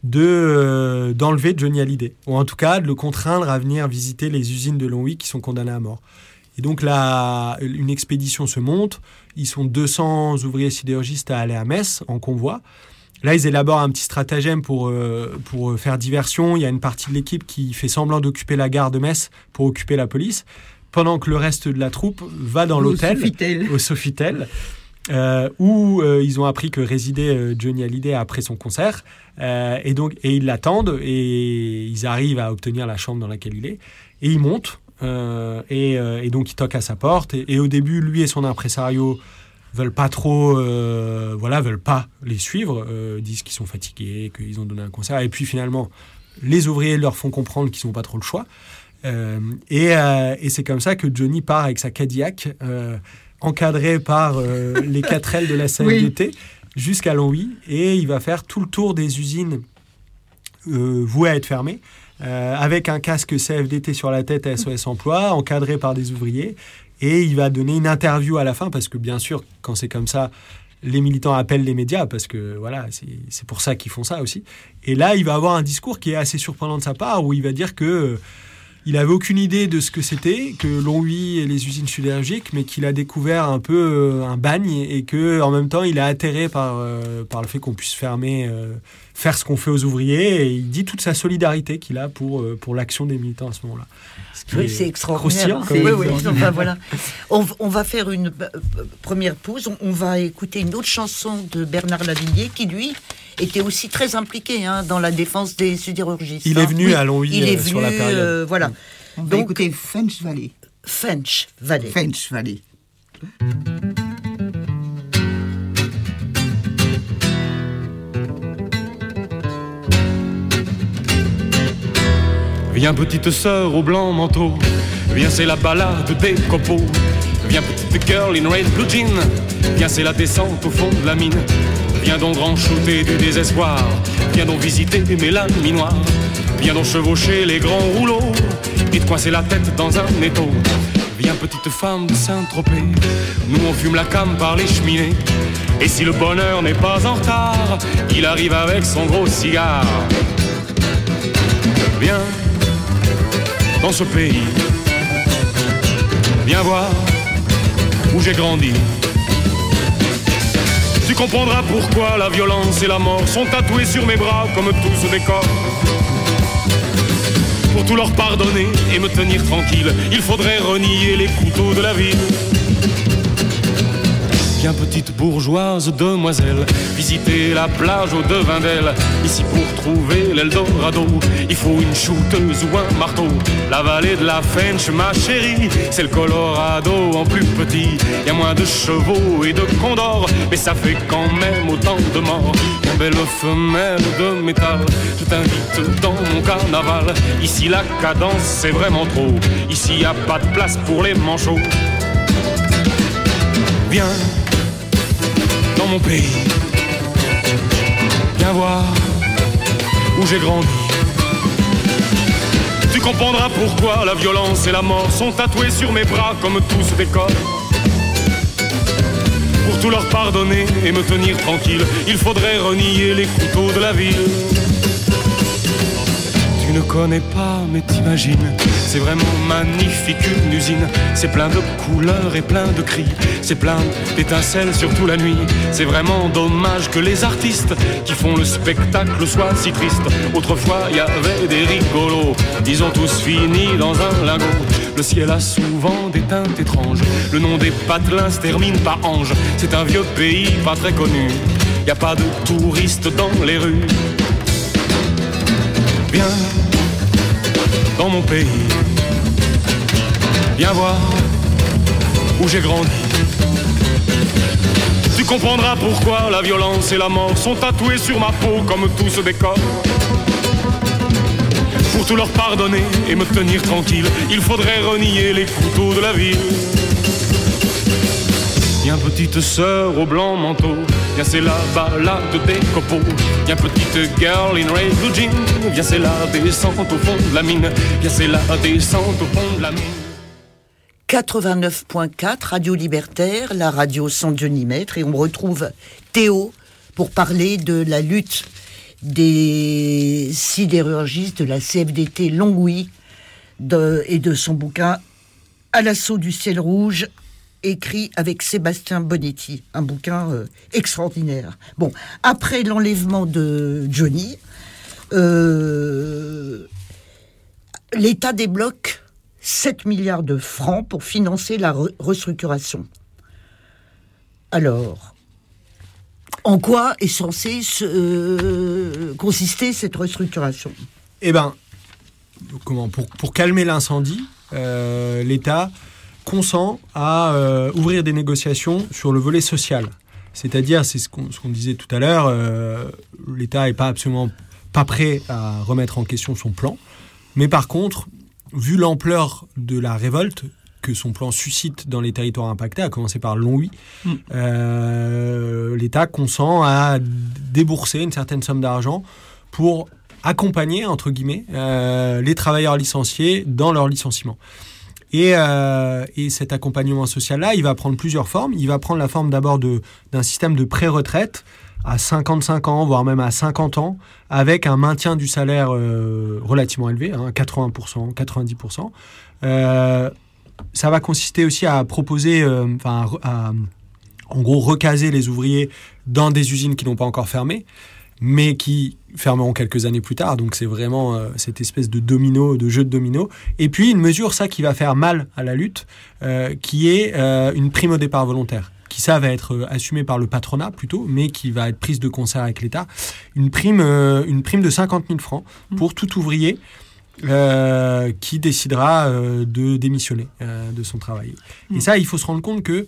de, euh, d'enlever Johnny Hallyday, ou en tout cas de le contraindre à venir visiter les usines de Longwy qui sont condamnées à mort. Et donc là, une expédition se monte, ils sont deux cents ouvriers sidérurgistes à aller à Metz en convoi. Là, ils élaborent un petit stratagème pour, euh, pour faire diversion. Il y a une partie de l'équipe qui fait semblant d'occuper la gare de Metz pour occuper la police, pendant que le reste de la troupe va dans au l'hôtel, Sofitel. au Sofitel, euh, où euh, ils ont appris que résidait euh, Johnny Hallyday après son concert. Euh, et, donc, et ils l'attendent et ils arrivent à obtenir la chambre dans laquelle il est. Et ils montent euh, et, euh, et donc ils toquent à sa porte. Et, et au début, lui et son impresario veulent pas trop, euh, voilà, veulent pas les suivre, euh, disent qu'ils sont fatigués, qu'ils ont donné un concert. Et puis finalement, les ouvriers leur font comprendre qu'ils n'ont pas trop le choix. Euh, et, euh, et c'est comme ça que Johnny part avec sa Cadillac, euh, encadré par euh, les quatre ailes de la C F D T, oui. jusqu'à Longwy. Et il va faire tout le tour des usines euh, vouées à être fermées, euh, avec un casque C F D T sur la tête à S O S Emploi, encadré par des ouvriers. Et il va donner une interview à la fin, parce que bien sûr, quand c'est comme ça, les militants appellent les médias, parce que voilà, c'est, c'est pour ça qu'ils font ça aussi. Et là, il va avoir un discours qui est assez surprenant de sa part, où il va dire que euh, il n'avait aucune idée de ce que c'était, que Longwy et les usines sidérurgiques, mais qu'il a découvert un peu euh, un bagne, et qu'en même temps, il est atterré par, euh, par le fait qu'on puisse fermer, euh, faire ce qu'on fait aux ouvriers. Et il dit toute sa solidarité qu'il a pour, euh, pour l'action des militants à ce moment-là. Oui, c'est extraordinaire. C'est, oui, oui, enfin, voilà. on, on va faire une euh, première pause. On, on va écouter une autre chanson de Bernard Lavilliers qui, lui, était aussi très impliqué hein, dans la défense des sidérurgistes. Il hein. est venu oui, à Longwy il est euh, venu, sur la période. Euh, voilà. On va Donc, écouter French Valley. French Valley. French Valley. Viens petite sœur au blanc manteau, viens c'est la balade des copeaux. Viens petite girl in red blue jean, viens c'est la descente au fond de la mine. Viens donc grand shooter du désespoir, viens donc visiter mes laminoirs. Viens donc chevaucher les grands rouleaux et te coincer la tête dans un étau. Viens petite femme de Saint-Tropez, nous on fume la came par les cheminées. Et si le bonheur n'est pas en retard, il arrive avec son gros cigare. Viens dans ce pays, viens voir où j'ai grandi. Tu comprendras pourquoi la violence et la mort sont tatoués sur mes bras comme tout ce décor. Pour tout leur pardonner et me tenir tranquille, il faudrait renier les couteaux de la ville. Viens petite bourgeoise demoiselle, visiter la plage au devin d'elle. Ici pour trouver l'Eldorado, il faut une shooteuse ou un marteau. La vallée de la French, ma chérie, c'est le Colorado en plus petit. Y a moins de chevaux et de condors, mais ça fait quand même autant de morts. Une belle femelle de métal, je t'invite dans mon carnaval. Ici la cadence c'est vraiment trop, ici y a pas de place pour les manchots. Viens dans mon pays, viens voir où j'ai grandi. Tu comprendras pourquoi la violence et la mort sont tatoués sur mes bras comme tout ce décor. Pour tout leur pardonner et me tenir tranquille, il faudrait renier les couteaux de la ville. Tu ne connais pas mais t'imagines, c'est vraiment magnifique une usine. C'est plein de couleurs et plein de cris, c'est plein d'étincelles surtout la nuit. C'est vraiment dommage que les artistes qui font le spectacle soient si tristes. Autrefois il y avait des rigolos, ils ont tous fini dans un lingot. Le ciel a souvent des teintes étranges, le nom des patelins se termine par ange. C'est un vieux pays pas très connu, y a pas de touristes dans les rues. Viens dans mon pays, viens voir où j'ai grandi. Tu comprendras pourquoi la violence et la mort sont tatoués sur ma peau comme tout ce décor. Pour tout leur pardonner et me tenir tranquille, il faudrait renier les couteaux de la ville. Viens petite sœur au blanc manteau, viens c'est la balade des copeaux. Viens petite girl in red blue jean, viens c'est la descente au fond de la mine. Viens c'est la descente au fond de la mine. quatre-vingt-neuf point quatre, Radio Libertaire, la radio sans Dieu ni maître, et on retrouve Théo pour parler de la lutte des sidérurgistes de la C F D T Longwy de, et de son bouquin « À l'assaut du ciel rouge », écrit avec Sébastien Bonetti, un bouquin euh, extraordinaire. Bon, après l'enlèvement de Johnny, euh, l'État débloque sept milliards de francs pour financer la re- restructuration. Alors, en quoi est censée se, euh, consister cette restructuration ? Eh bien, comment, pour, pour calmer l'incendie, euh, l'État consent à euh, ouvrir des négociations sur le volet social. C'est-à-dire, c'est ce qu'on, ce qu'on disait tout à l'heure, euh, l'État n'est pas absolument pas prêt à remettre en question son plan. Mais par contre, vu l'ampleur de la révolte que son plan suscite dans les territoires impactés, à commencer par Longwy, mmh. euh, l'État consent à débourser une certaine somme d'argent pour accompagner, entre guillemets, euh, les travailleurs licenciés dans leur licenciement. Et, euh, et cet accompagnement social-là, il va prendre plusieurs formes. Il va prendre la forme d'abord de, d'un système de pré-retraite à cinquante-cinq ans, voire même à cinquante ans, avec un maintien du salaire euh, relativement élevé, hein, quatre-vingts pour cent, quatre-vingt-dix pour cent. Euh, ça va consister aussi à proposer, euh, enfin, à, à, en gros, recaser les ouvriers dans des usines qui n'ont pas encore fermé, mais qui fermeront quelques années plus tard. Donc c'est vraiment euh, cette espèce de domino, de jeu de domino. Et puis une mesure, ça, qui va faire mal à la lutte, euh, qui est euh, une prime au départ volontaire, qui ça va être euh, assumée par le patronat plutôt, mais qui va être prise de concert avec l'État. Une prime, euh, une prime de cinquante mille francs pour tout ouvrier euh, qui décidera euh, de démissionner euh, de son travail. Et ça, il faut se rendre compte que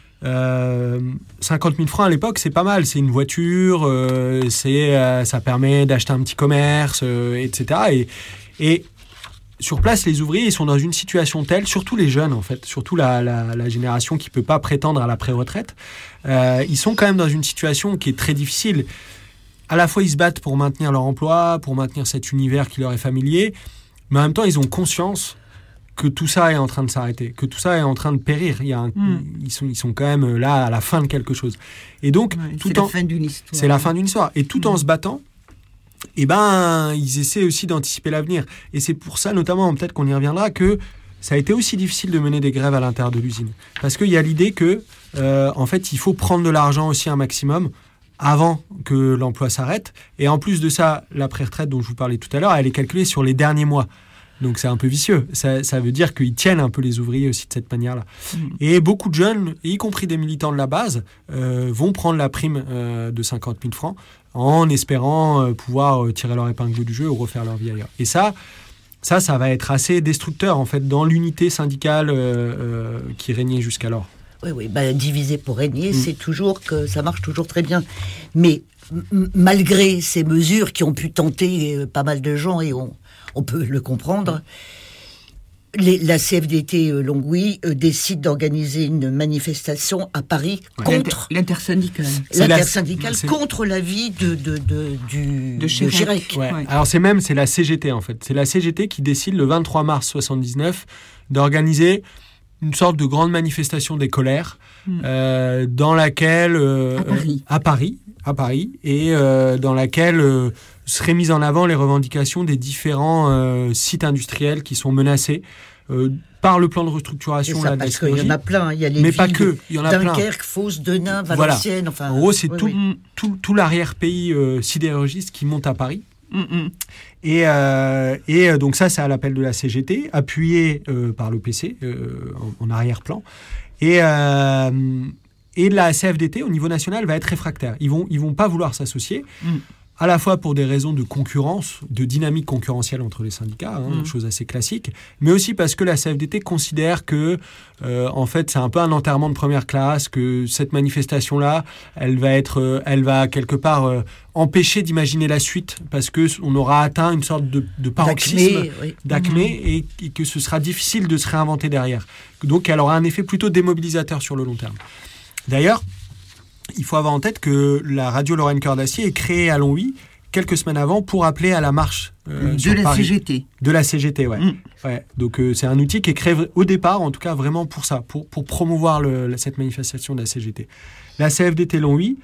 Euh, cinquante mille francs à l'époque, c'est pas mal. C'est une voiture, euh, c'est, euh, ça permet d'acheter un petit commerce, euh, et cetera. Et, et sur place, les ouvriers, ils sont dans une situation telle, surtout les jeunes en fait, surtout la, la, la génération qui peut pas prétendre à la pré-retraite, euh, ils sont quand même dans une situation qui est très difficile. À la fois, ils se battent pour maintenir leur emploi, pour maintenir cet univers qui leur est familier, mais en même temps, ils ont conscience que tout ça est en train de s'arrêter, que tout ça est en train de périr. Il y a un, mm. ils, sont, ils sont quand même là à la fin de quelque chose. Et donc, ouais, tout c'est en, la fin d'une histoire. C'est la fin d'une histoire. Et tout mm. en se battant, eh ben, ils essaient aussi d'anticiper l'avenir. Et c'est pour ça, notamment, peut-être qu'on y reviendra, que ça a été aussi difficile de mener des grèves à l'intérieur de l'usine. Parce qu'il y a l'idée que, euh, en fait, il faut prendre de l'argent aussi un maximum avant que l'emploi s'arrête. Et en plus de ça, la pré-retraite dont je vous parlais tout à l'heure, elle est calculée sur les derniers mois. Donc c'est un peu vicieux. Ça, ça veut dire qu'ils tiennent un peu les ouvriers aussi de cette manière-là. Mmh. Et beaucoup de jeunes, y compris des militants de la base, euh, vont prendre la prime euh, de cinquante mille francs en espérant euh, pouvoir euh, tirer leur épingle du jeu ou refaire leur vie ailleurs. Et ça, ça, ça va être assez destructeur en fait dans l'unité syndicale euh, euh, qui régnait jusqu'alors. Oui, oui, bah, diviser pour régner, mmh. c'est toujours que ça marche toujours très bien. Mais m- malgré ces mesures qui ont pu tenter euh, pas mal de gens et on on peut le comprendre, les, la C F D T euh, Longwy euh, décide d'organiser une manifestation à Paris ouais. contre l'intersyndicale, l'intersyndicale la, contre l'avis de, de, de, du, de Chirac. Ouais. Ouais. Alors c'est même c'est la C G T en fait. C'est la C G T qui décide le vingt-trois mars soixante-dix-neuf d'organiser une sorte de grande manifestation des colères mmh. euh, dans laquelle euh, à Paris, euh, à Paris, à Paris et euh, dans laquelle euh, seraient mises en avant les revendications des différents euh, sites industriels qui sont menacés euh, par le plan de restructuration. Ça, là, parce qu'il y en a plein. Il y a les mais villes pas que. Il y en a Dunkerque, Fos, Denain, Valenciennes. Voilà. Enfin, en gros, c'est oui, tout, oui. tout, tout l'arrière-pays euh, sidérurgiste qui monte à Paris. Mm-hmm. Et, euh, et donc ça, c'est à l'appel de la C G T, appuyé euh, par l'O P C euh, en, en arrière-plan. Et, euh, et la C F D T, au niveau national, va être réfractaire. Ils vont, ils vont pas vouloir s'associer. Mm. À la fois pour des raisons de concurrence, de dynamique concurrentielle entre les syndicats, hein, mmh. chose assez classique, mais aussi parce que la C F D T considère que, euh, en fait, c'est un peu un enterrement de première classe, que cette manifestation-là, elle va être, euh, elle va quelque part euh, empêcher d'imaginer la suite, parce que on aura atteint une sorte de, de paroxysme, d'acmé, oui. d'acmé mmh. et, et que ce sera difficile de se réinventer derrière. Donc, elle aura un effet plutôt démobilisateur sur le long terme. D'ailleurs, il faut avoir en tête que la radio Lorraine Cœur d'Acier est créée à Longwy quelques semaines avant pour appeler à la marche euh, de la Paris. C G T. De la C G T, ouais. Mmh. ouais. Donc euh, c'est un outil qui est créé au départ, en tout cas vraiment pour ça, pour, pour promouvoir le, cette manifestation de la C G T. La C F D T Longwy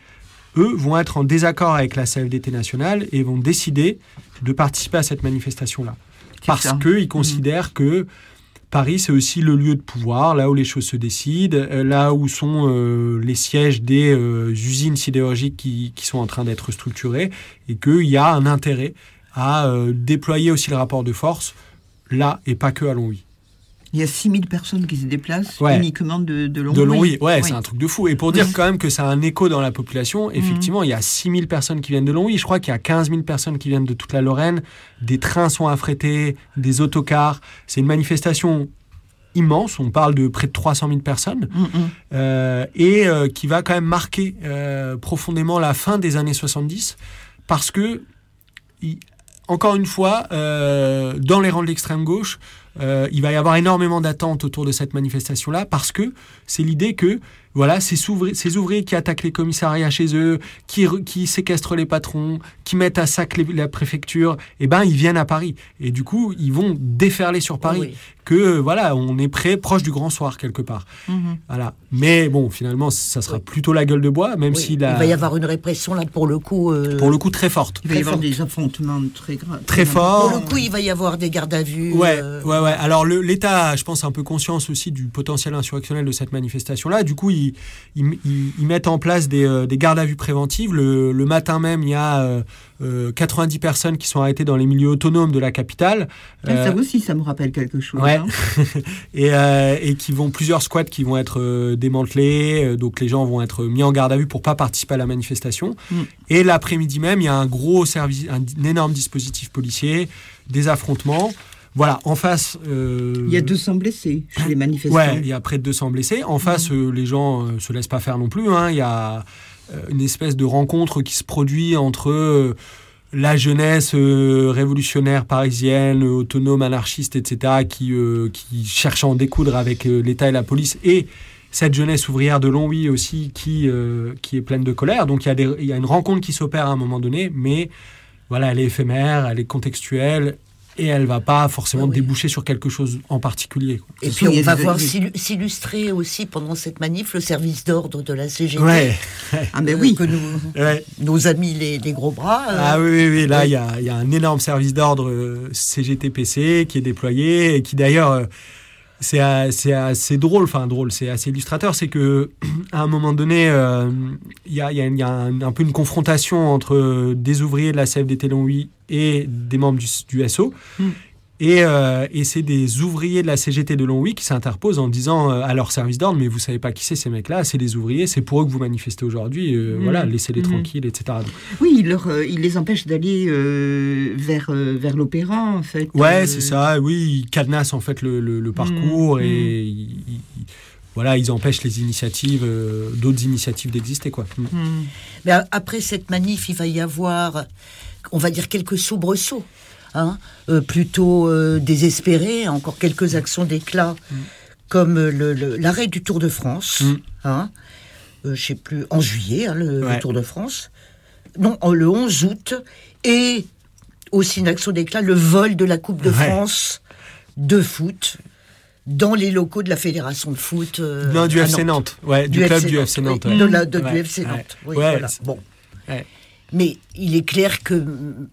eux vont être en désaccord avec la C F D T nationale et vont décider de participer à cette manifestation-là. C'est parce ça. qu'ils considèrent mmh. que Paris, c'est aussi le lieu de pouvoir, là où les choses se décident, là où sont euh, les sièges des euh, usines sidérurgiques qui, qui sont en train d'être structurées, et qu'il y a un intérêt à euh, déployer aussi le rapport de force là et pas que à Longwy. Il y a six mille personnes qui se déplacent ouais. uniquement de, de Longwy. De Longwy, ouais, oui. C'est un truc de fou. Et pour dire quand même que ça a un écho dans la population, effectivement, mmh. il y a six mille personnes qui viennent de Longwy. Je crois qu'il y a quinze mille personnes qui viennent de toute la Lorraine. Des trains sont affrétés, des autocars. C'est une manifestation immense. On parle de près de trois cent mille personnes. Mmh. Euh, et euh, qui va quand même marquer euh, profondément la fin des années soixante-dix. Parce que, il, encore une fois, euh, dans les rangs de l'extrême gauche, Euh, il va y avoir énormément d'attentes autour de cette manifestation-là parce que c'est l'idée que voilà, ces, ouvri- ces ouvriers qui attaquent les commissariats chez eux, qui, re- qui séquestrent les patrons, qui mettent à sac les, la préfecture, eh ben, ils viennent à Paris. Et du coup, ils vont déferler sur Paris. Oui. Que, voilà, on est près, proche du Grand Soir, quelque part. Mm-hmm. Voilà. Mais bon, finalement, ça sera oui. plutôt la gueule de bois, même oui. si la... Il va y avoir une répression, là, pour le coup... Euh... Pour le coup, très forte. Il va y avoir des affrontements très graves. Très forts. Pour le coup, il va y avoir des gardes à vue. Ouais, euh... ouais, ouais. Alors, le, l'État, je pense, a un peu conscience aussi du potentiel insurrectionnel de cette manifestation-là. Du coup, il... il Ils, ils mettent en place des, euh, des gardes à vue préventives. Le, le matin même, il y a euh, euh, quatre-vingt-dix personnes qui sont arrêtées dans les milieux autonomes de la capitale. Ah, euh, ça aussi, ça me rappelle quelque chose. Ouais. Hein. et, euh, et qui vont plusieurs squats qui vont être euh, démantelés. Euh, donc les gens vont être mis en garde à vue pour pas participer à la manifestation. Mm. Et l'après-midi même, il y a un gros service, un, un énorme dispositif policier, des affrontements. Voilà, en face... Euh... Il y a deux cents blessés chez les manifestants. Ouais, il y a près de deux cents blessés. En face, mmh. euh, les gens ne euh, se laissent pas faire non plus. Hein. Il y a euh, une espèce de rencontre qui se produit entre euh, la jeunesse euh, révolutionnaire parisienne, autonome, anarchiste, et cetera, qui, euh, qui cherche à en découdre avec euh, l'État et la police, et cette jeunesse ouvrière de Longwy aussi, qui, euh, qui est pleine de colère. Donc il y a des, il y a une rencontre qui s'opère à un moment donné, mais voilà, elle est éphémère, elle est contextuelle, et elle ne va pas forcément oui. déboucher sur quelque chose en particulier. Quoi. Et puis on va voir s'illustrer aussi pendant cette manif le service d'ordre de la C G T. Ouais. Ah mais oui. Que nous, ouais. Nos amis les, les gros bras. Euh... Ah oui, oui, oui. Là, il oui. y, y a un énorme service d'ordre euh, C G T P C qui est déployé et qui d'ailleurs... Euh, C'est, c'est assez drôle, enfin drôle, c'est assez illustrateur, c'est que à un moment donné, il euh, y a, y a, y a un, un peu une confrontation entre des ouvriers de la C F D T Longwy et des membres du, du S O. Mm. Et, euh, et c'est des ouvriers de la C G T de Longwy qui s'interposent en disant euh, à leur service d'ordre, mais vous savez pas qui c'est ces mecs-là, c'est des ouvriers, c'est pour eux que vous manifestez aujourd'hui, euh, mmh. voilà, laissez-les mmh. tranquilles, et cetera. Oui, il, leur, euh, il les empêche d'aller euh, vers, euh, vers l'opéra, en fait. Ouais, euh... c'est ça, oui, ils cadenassent en fait le, le, le parcours mmh. et ils, ils, voilà, ils empêchent les initiatives, euh, d'autres initiatives d'exister, quoi. Mmh. Mmh. Mais après cette manif, il va y avoir, on va dire, quelques soubresauts. Hein, euh, plutôt euh, désespérés, encore quelques actions d'éclat, mmh. comme le, le, l'arrêt du Tour de France, mmh. hein, euh, je sais plus, en juillet, hein, le, ouais. le Tour de France, non, le onze août, et aussi une action d'éclat, le vol de la Coupe de ouais. France de foot dans les locaux de la Fédération de foot. Euh, non, du F C Nantes, ouais, du, du club F C du F C Nantes. Oui, ouais. de la, de, ouais. Du F C Nantes, ouais. oui, ouais, voilà. Bon. Ouais. Mais il est clair que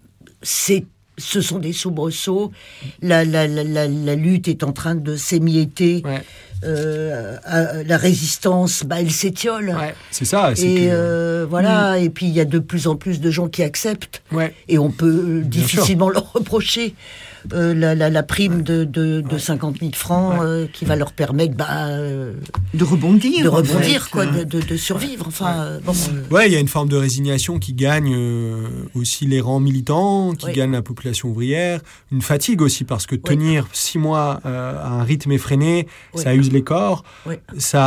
c'est ce sont des soubresauts. La, la, la, la, la lutte est en train de s'émietter. Ouais. Euh, à, la résistance, bah, elle s'étiole. Ouais, c'est ça. C'est et que... euh, voilà. Mmh. Et puis il y a de plus en plus de gens qui acceptent. Ouais. Et on peut Bien difficilement sûr. leur reprocher euh, la, la, la prime de, de, de ouais. cinquante mille francs ouais. euh, qui va leur permettre bah, euh, de rebondir, de rebondir, fait. quoi, de, de, de survivre. Enfin, ouais. bon, euh... ouais, il y a une forme de résignation qui gagne euh, aussi les rangs militants, qui ouais. gagne la population ouvrière, une fatigue aussi parce que tenir ouais. six mois euh, à un rythme effréné, ouais. ça use les corps. Ouais. Ça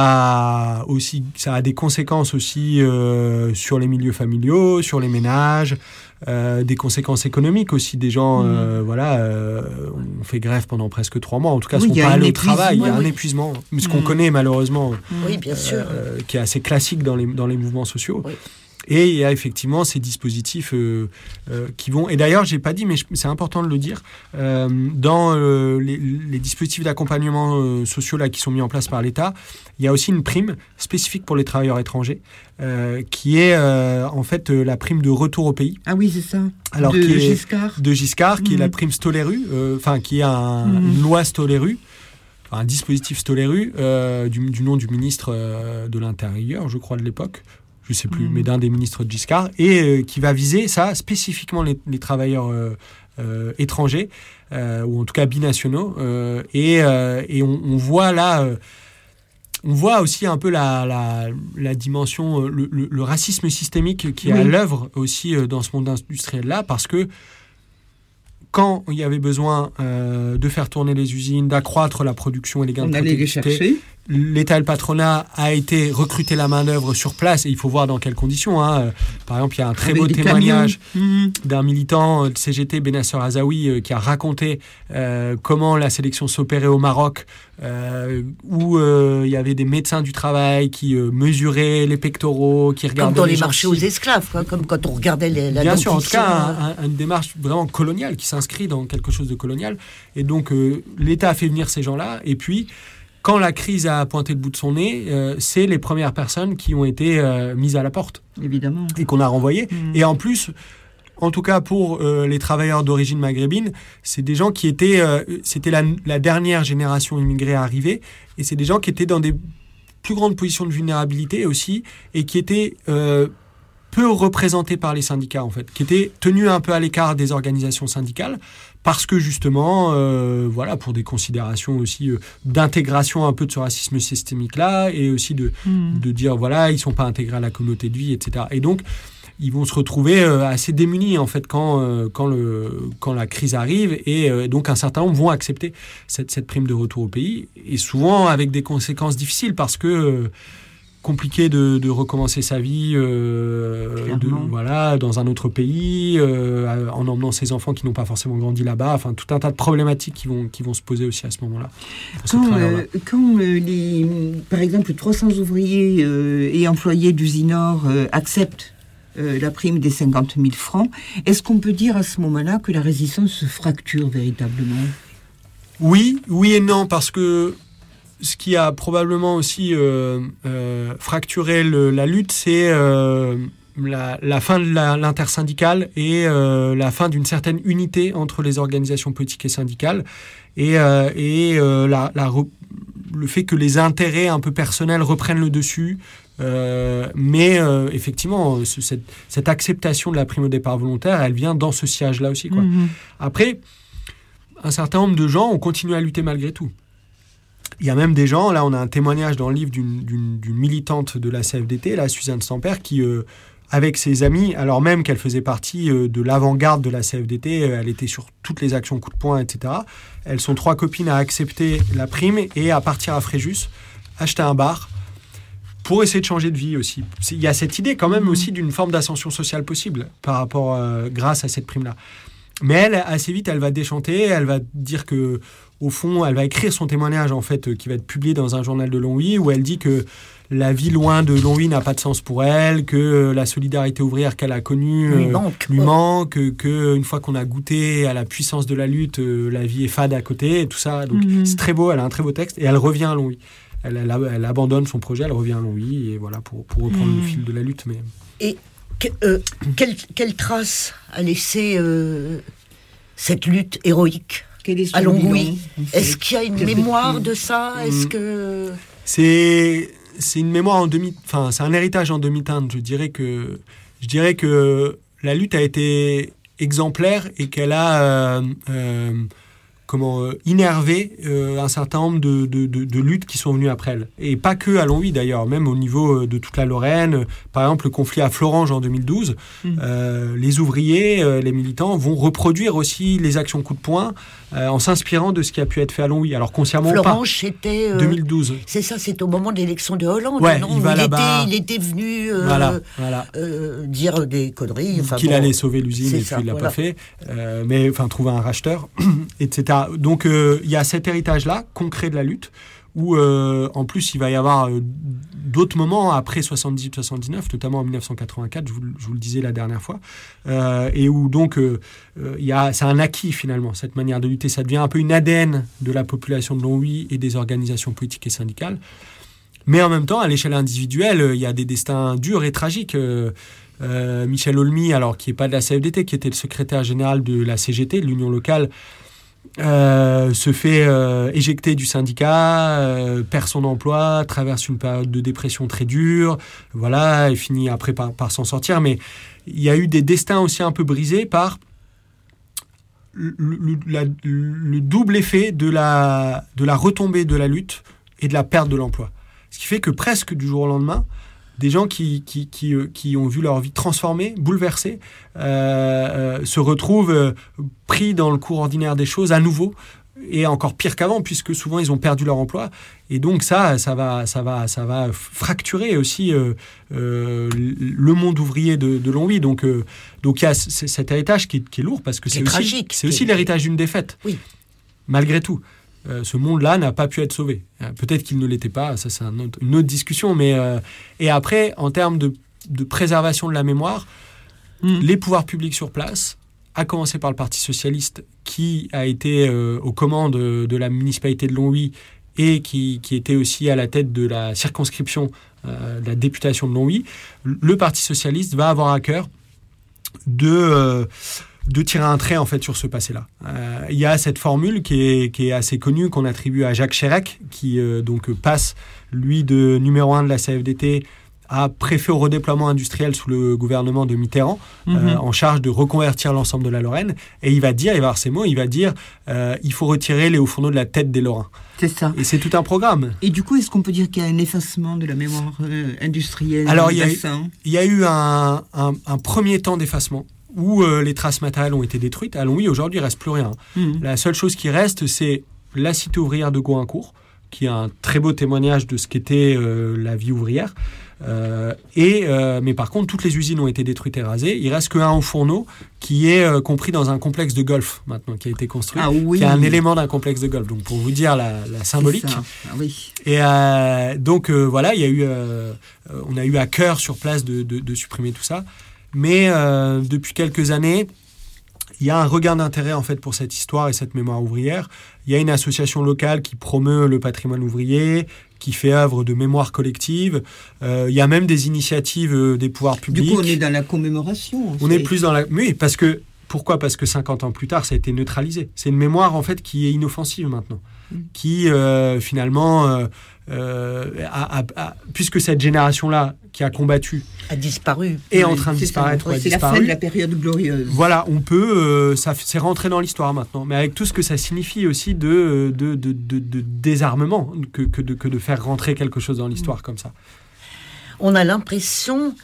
a aussi, ça a des conséquences aussi euh, sur les milieux familiaux, sur les ménages. Euh, des conséquences économiques aussi, des gens, mmh. euh, voilà, euh, on fait grève pendant presque trois mois, en tout cas, oui, sont pas allés au travail, il y a oui. un épuisement, ce mmh. qu'on connaît malheureusement, oui, bien sûr. Euh, qui est assez classique dans les, dans les mouvements sociaux. Oui. Et il y a effectivement ces dispositifs euh, euh, qui vont... Et d'ailleurs, je n'ai pas dit, mais je, c'est important de le dire, euh, dans euh, les, les dispositifs d'accompagnement euh, sociaux là, qui sont mis en place par l'État, il y a aussi une prime spécifique pour les travailleurs étrangers, euh, qui est euh, en fait euh, la prime de retour au pays. Ah oui, c'est ça. Alors, de qui est, Giscard. De Giscard, mmh. qui est la prime Stoléru, enfin, euh, qui est un, mmh. une loi Stoléru, un dispositif Stoléru, euh, du, du nom du ministre euh, de l'Intérieur, je crois, de l'époque, je ne sais plus, mmh. mais d'un des ministres de Giscard, et euh, qui va viser ça spécifiquement les, les travailleurs euh, euh, étrangers, euh, ou en tout cas binationaux, euh, et, euh, et on, on voit là, euh, on voit aussi un peu la, la, la dimension, le, le, le racisme systémique qui est oui. à l'œuvre aussi euh, dans ce monde industriel-là, parce que quand il y avait besoin euh, de faire tourner les usines, d'accroître la production et les gains on de productivité, l'État et le patronat a été recruter la main-d'œuvre sur place, et il faut voir dans quelles conditions. Hein. Par exemple, il y a un très Avec beau témoignage mmh. d'un militant de C G T, Benasser Azaoui, euh, qui a raconté euh, comment la sélection s'opérait au Maroc, euh, où euh, il y avait des médecins du travail qui euh, mesuraient les pectoraux, qui regardaient comme dans les, les marchés aux esclaves, quoi, comme quand on regardait les, la Bien sûr, en tout cas, hein. un, un, une démarche vraiment coloniale qui s'inscrit dans quelque chose de colonial. Et donc, euh, l'État a fait venir ces gens-là, et puis quand la crise a pointé le bout de son nez, euh, c'est les premières personnes qui ont été euh, mises à la porte. Évidemment. Et qu'on a renvoyées. Mmh. Et en plus, en tout cas pour euh, les travailleurs d'origine maghrébine, c'est des gens qui étaient... Euh, c'était la, la dernière génération immigrée à arriver. Et c'est des gens qui étaient dans des plus grandes positions de vulnérabilité aussi, et qui étaient... Euh, peu représentés par les syndicats, en fait, qui étaient tenus un peu à l'écart des organisations syndicales, parce que justement, euh, voilà, pour des considérations aussi euh, d'intégration un peu de ce racisme systémique-là, et aussi de, mmh. de dire, voilà, ils ne sont pas intégrés à la communauté de vie, et cetera. Et donc, ils vont se retrouver euh, assez démunis, en fait, quand, euh, quand, le, quand la crise arrive, et euh, donc un certain nombre vont accepter cette, cette prime de retour au pays, et souvent avec des conséquences difficiles, parce que... Euh, compliqué de, de recommencer sa vie euh, de, voilà, dans un autre pays, euh, en emmenant ses enfants qui n'ont pas forcément grandi là-bas. Enfin, tout un tas de problématiques qui vont, qui vont se poser aussi à ce moment-là. Quand, euh, quand euh, les, par exemple, trois cents ouvriers euh, et employés d'Usinor euh, acceptent euh, la prime des cinquante mille francs, est-ce qu'on peut dire à ce moment-là que la résistance se fracture véritablement ? Oui, oui et non, parce que ce qui a probablement aussi euh, euh, fracturé le, la lutte, c'est euh, la, la fin de la, l'intersyndicale et euh, la fin d'une certaine unité entre les organisations politiques et syndicales, et, euh, et euh, la, la, le fait que les intérêts un peu personnels reprennent le dessus. Euh, mais euh, effectivement, ce, cette, cette acceptation de la prime au départ volontaire, elle vient dans ce sillage-là aussi, quoi. Mmh. Après, un certain nombre de gens ont continué à lutter malgré tout. Il y a même des gens, là on a un témoignage dans le livre d'une, d'une, d'une militante de la C F D T, là, Suzanne Stamper, qui, euh, avec ses amis, alors même qu'elle faisait partie euh, de l'avant-garde de la C F D T, euh, elle était sur toutes les actions coup de poing, et cetera. Elles sont trois copines à accepter la prime et à partir à Fréjus, acheter un bar, pour essayer de changer de vie aussi. Il y a cette idée quand même mmh. aussi d'une forme d'ascension sociale possible, par rapport, euh, grâce à cette prime-là. Mais elle, assez vite, elle va déchanter, elle va dire que, au fond, elle va écrire son témoignage, en fait, qui va être publié dans un journal de Longwy, où elle dit que la vie loin de Longwy n'a pas de sens pour elle, que la solidarité ouvrière qu'elle a connue lui manque, euh, lui manque, que, que une fois qu'on a goûté à la puissance de la lutte, euh, la vie est fade à côté, et tout ça. Donc mm-hmm. c'est très beau, elle a un très beau texte, et elle revient à Longwy. Elle, elle, elle abandonne son projet, elle revient à Longwy, et voilà, pour, pour reprendre mm. le fil de la lutte. Mais... Et que, euh, quelle, quelle trace a laissé euh, cette lutte héroïque à Longwy ? Est-ce qu'il y a une Quel mémoire de ça ? Est-ce que... C'est, c'est une mémoire en demi... Enfin, c'est un héritage en demi-teinte. Je dirais que, je dirais que la lutte a été exemplaire et qu'elle a... Euh, euh, comment euh, innerver euh, un certain nombre de, de, de, de luttes qui sont venues après elle. Et pas que à Longwy d'ailleurs, même au niveau de toute la Lorraine. Par exemple, le conflit à Florange en deux mille douze, mmh. euh, les ouvriers, euh, les militants vont reproduire aussi les actions coup de poing euh, en s'inspirant de ce qui a pu être fait à Longwy. Alors consciemment Florange, pas. c'était... Euh, deux mille douze. C'est ça, c'est au moment de l'élection de Hollande. Ouais, non il va il là-bas. Était, il était venu euh, voilà, voilà. Euh, dire des conneries. Enfin, Qu'il bon, allait sauver l'usine et ça, puis il l'a voilà. pas fait. Euh, mais enfin, trouver un racheteur, et cetera. Donc il euh, y a cet héritage-là, concret de la lutte, où euh, en plus il va y avoir euh, d'autres moments après soixante-dix soixante-dix-neuf, notamment en dix-neuf cent quatre-vingt-quatre, je vous, je vous le disais la dernière fois, euh, et où donc euh, euh, y a, c'est un acquis finalement, cette manière de lutter, ça devient un peu une A D N de la population de Longwy et des organisations politiques et syndicales. Mais en même temps, à l'échelle individuelle, il y a des destins durs et tragiques. Euh, euh, Michel Olmy, alors qui n'est pas de la C F D T, qui était le secrétaire général de la C G T, de l'Union locale, Euh, se fait euh, éjecter du syndicat, euh, perd son emploi, traverse une période de dépression très dure, voilà, et finit après par, par s'en sortir. Mais il y a eu des destins aussi un peu brisés par le, le, la, le double effet de la, de la retombée de la lutte et de la perte de l'emploi. Ce qui fait que presque du jour au lendemain, des gens qui, qui, qui, qui ont vu leur vie transformée, bouleversée, euh, euh, se retrouvent euh, pris dans le cours ordinaire des choses à nouveau, et encore pire qu'avant, puisque souvent ils ont perdu leur emploi. Et donc ça, ça va, ça va, ça va fracturer aussi euh, euh, le monde ouvrier de, de Longwy. Donc, euh, donc il y a c- cet héritage qui est, qui est lourd, parce que c'est, c'est aussi, tragique, c'est aussi est... l'héritage d'une défaite, oui. Malgré tout. Euh, ce monde-là n'a pas pu être sauvé. Euh, peut-être qu'il ne l'était pas, ça c'est un autre, une autre discussion. Mais euh, et après, en termes de, de préservation de la mémoire, mmh. les pouvoirs publics sur place, à commencer par le Parti socialiste, qui a été euh, aux commandes de, de la municipalité de Longwy et qui, qui était aussi à la tête de la circonscription euh, de la députation de Longwy, le Parti socialiste va avoir à cœur de euh, de tirer un trait en fait sur ce passé-là. Euh, il y a cette formule qui est, qui est assez connue, qu'on attribue à Jacques Chirac, qui euh, donc passe, lui, de numéro un de la C F D T à préfet au redéploiement industriel sous le gouvernement de Mitterrand, mmh. euh, en charge de reconvertir l'ensemble de la Lorraine. Et il va dire, il va avoir ces mots, il va dire euh, il faut retirer les hauts fourneaux de la tête des Lorrains. C'est ça. Et c'est tout un programme. Et du coup, est-ce qu'on peut dire qu'il y a un effacement de la mémoire euh, industrielle? Alors, il y, il y a eu un, un, un premier temps d'effacement, où euh, les traces matérielles ont été détruites. À Longwy, aujourd'hui, il ne reste plus rien. Mmh. La seule chose qui reste, c'est la cité ouvrière de Goincourt, qui est un très beau témoignage de ce qu'était euh, la vie ouvrière. Euh, et, euh, mais par contre, toutes les usines ont été détruites et rasées. Il ne reste qu'un haut fourneau qui est euh, compris dans un complexe de golf, maintenant, qui a été construit, ah, oui. qui est un élément d'un complexe de golf. Donc, pour vous dire la, la symbolique. Ah, oui. Et euh, donc, euh, voilà, il y a eu, euh, on a eu à cœur sur place de, de, de supprimer tout ça. Mais euh, depuis quelques années, il y a un regain d'intérêt en fait pour cette histoire et cette mémoire ouvrière. Il y a une association locale qui promeut le patrimoine ouvrier, qui fait œuvre de mémoire collective. Euh, il y a même des initiatives euh, des pouvoirs publics. Du coup, on est dans la commémoration. On est plus dans la... Oui, parce que... Pourquoi ? Parce que cinquante ans plus tard, ça a été neutralisé. C'est une mémoire, en fait, qui est inoffensive maintenant. Mmh. Qui, euh, finalement... Euh, euh, a, a, a, puisque cette génération-là, qui a combattu... A disparu. Est oui, en train de disparaître. Ouais, c'est disparu. La fin de la période glorieuse. Voilà, on peut... Euh, ça, c'est rentré dans l'histoire maintenant. Mais avec tout ce que ça signifie aussi de, de, de, de, de désarmement, que, que, de, que de faire rentrer quelque chose dans l'histoire mmh. comme ça. On a l'impression...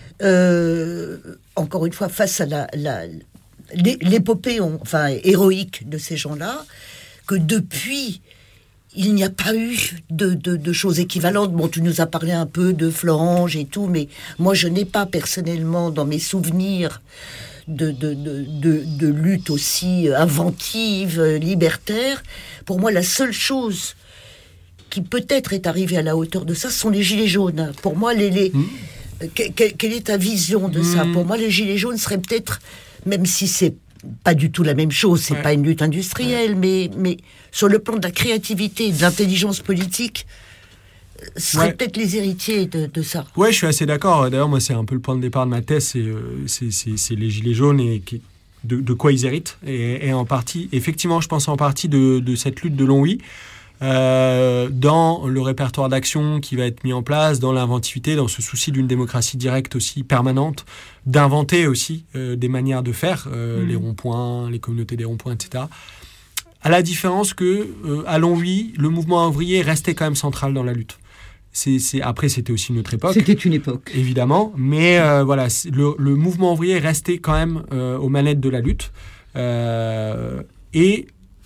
Euh, encore une fois, face à la... la l'épopée enfin, héroïque de ces gens-là, que depuis, il n'y a pas eu de, de, de choses équivalentes. Bon, tu nous as parlé un peu de Florange et tout, mais moi, je n'ai pas personnellement, dans mes souvenirs, de, de, de, de, de lutte aussi inventive, libertaire. Pour moi, la seule chose qui peut-être est arrivée à la hauteur de ça, ce sont les Gilets jaunes. Pour moi, les... les mmh. que, quelle est ta vision de mmh. ça ? Pour moi, les Gilets jaunes seraient peut-être... Même si c'est pas du tout la même chose, c'est ouais. pas une lutte industrielle, ouais. mais, mais sur le plan de la créativité et de l'intelligence politique, seraient ouais. peut-être les héritiers de, de ça. Oui, je suis assez d'accord. D'ailleurs, moi, c'est un peu le point de départ de ma thèse, c'est, c'est, c'est, c'est les Gilets jaunes et de, de quoi ils héritent. Et, et en partie, effectivement, je pense en partie de, de cette lutte de Longwy, Euh, dans le répertoire d'action qui va être mis en place, dans l'inventivité, dans ce souci d'une démocratie directe aussi permanente, d'inventer aussi euh, des manières de faire, euh, mmh. les ronds-points, les communautés des ronds-points, et cetera. À la différence que euh, à Longwy, le mouvement ouvrier restait quand même central dans la lutte. C'est, c'est, après, c'était aussi une autre époque. C'était une époque. Évidemment, mais euh, voilà, le, le mouvement ouvrier restait quand même euh, aux manettes de la lutte. Euh, et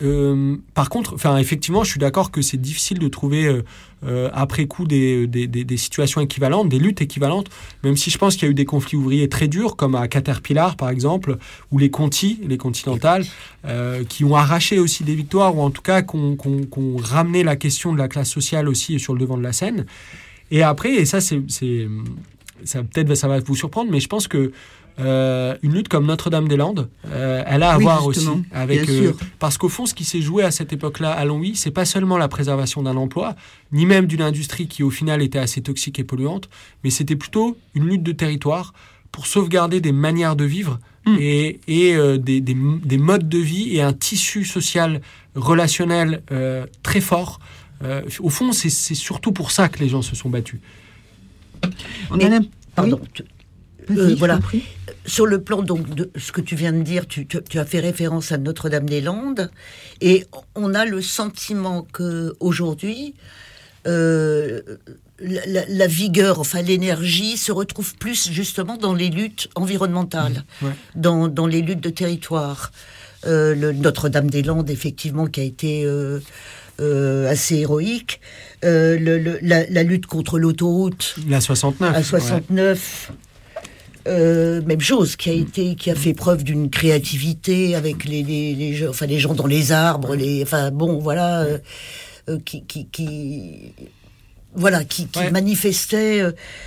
euh, par contre, enfin, effectivement, je suis d'accord que c'est difficile de trouver euh, euh, après coup des, des, des, des situations équivalentes, des luttes équivalentes, même si je pense qu'il y a eu des conflits ouvriers très durs, comme à Caterpillar, par exemple, ou les Conti, les Continentales, euh, qui ont arraché aussi des victoires, ou en tout cas, qui ont, qui ont, qui ont ramené la question de la classe sociale aussi sur le devant de la scène. Et après, et ça, c'est, c'est, ça peut-être ça va vous surprendre, mais je pense que Euh, une lutte comme Notre-Dame-des-Landes, euh, elle a à oui, voir aussi avec euh, parce qu'au fond, ce qui s'est joué à cette époque-là à Longwy, c'est pas seulement la préservation d'un emploi, ni même d'une industrie qui au final était assez toxique et polluante, mais c'était plutôt une lutte de territoire pour sauvegarder des manières de vivre mmh. et, et euh, des, des, des modes de vie et un tissu social relationnel euh, très fort. Euh, au fond, c'est, c'est surtout pour ça que les gens se sont battus. On mais, a pardon. Oui. Euh, voilà. Sur le plan donc de ce que tu viens de dire, tu, tu, tu as fait référence à Notre-Dame-des-Landes, et on a le sentiment que aujourd'hui euh, la, la vigueur, enfin l'énergie, se retrouve plus justement dans les luttes environnementales, mmh, ouais. dans, dans les luttes de territoire. Euh, le Notre-Dame-des-Landes, effectivement, qui a été euh, euh, assez héroïque. Euh, le, le, la, la lutte contre l'autoroute. La soixante-neuf. À soixante-neuf. Ouais. Euh, même chose, qui a été, qui a fait preuve d'une créativité avec les, les, les, enfin les gens dans les arbres, les, enfin bon, voilà, euh, euh, qui, qui, qui, voilà, qui, qui ouais. manifestait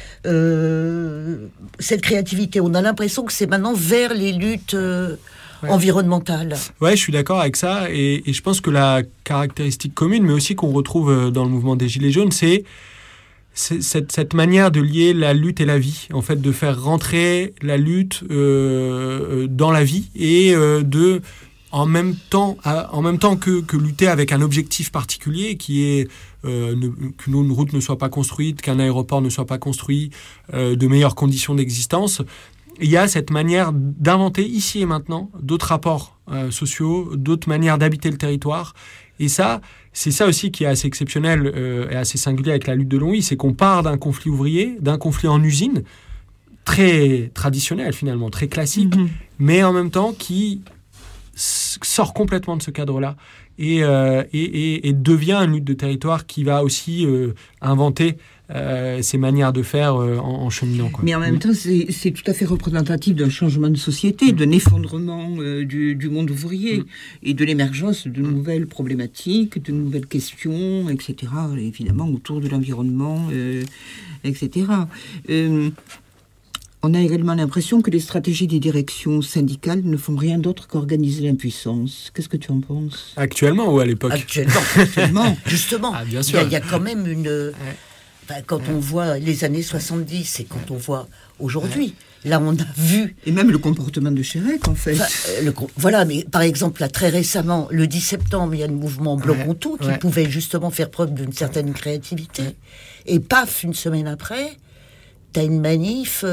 euh, cette créativité. On a l'impression que c'est maintenant vers les luttes euh, ouais. environnementales. Ouais, je suis d'accord avec ça, et, et je pense que la caractéristique commune, mais aussi qu'on retrouve dans le mouvement des Gilets jaunes, c'est C'est cette, cette manière de lier la lutte et la vie, en fait, de faire rentrer la lutte euh, dans la vie et euh, de, en même temps, à, en même temps que, que lutter avec un objectif particulier qui est euh, ne, qu'une route ne soit pas construite, qu'un aéroport ne soit pas construit, euh, de meilleures conditions d'existence. Il y a cette manière d'inventer ici et maintenant d'autres rapports euh, sociaux, d'autres manières d'habiter le territoire. Et ça, c'est ça aussi qui est assez exceptionnel euh, et assez singulier avec la lutte de Longwy, c'est qu'on part d'un conflit ouvrier, d'un conflit en usine, très traditionnel finalement, très classique, mmh. mais en même temps qui s- sort complètement de ce cadre-là et, euh, et, et, et devient une lutte de territoire qui va aussi euh, inventer Euh, ces manières de faire euh, en, en cheminant. Quoi. Mais en même temps, c'est, c'est tout à fait représentatif d'un changement de société, mmh. d'un effondrement euh, du, du monde ouvrier mmh. et de l'émergence de nouvelles problématiques, de nouvelles questions, et cetera, évidemment, autour de l'environnement, euh, et cetera. Euh, on a également l'impression que les stratégies des directions syndicales ne font rien d'autre qu'organiser l'impuissance. Qu'est-ce que tu en penses ? Actuellement ou à l'époque ? Actuellement, actuellement. Justement, ah, bien sûr. Il y, y a quand même une... Ouais. Enfin, quand on voit les années soixante-dix et quand on voit aujourd'hui, ouais. là on a vu... Et même le comportement de Chérec, en fait. Enfin, le, voilà, mais par exemple, là, très récemment, le dix septembre, il y a le mouvement Bloc-Contour ouais. qui ouais. pouvait justement faire preuve d'une certaine créativité. Ouais. Et paf, une semaine après, t'as une manif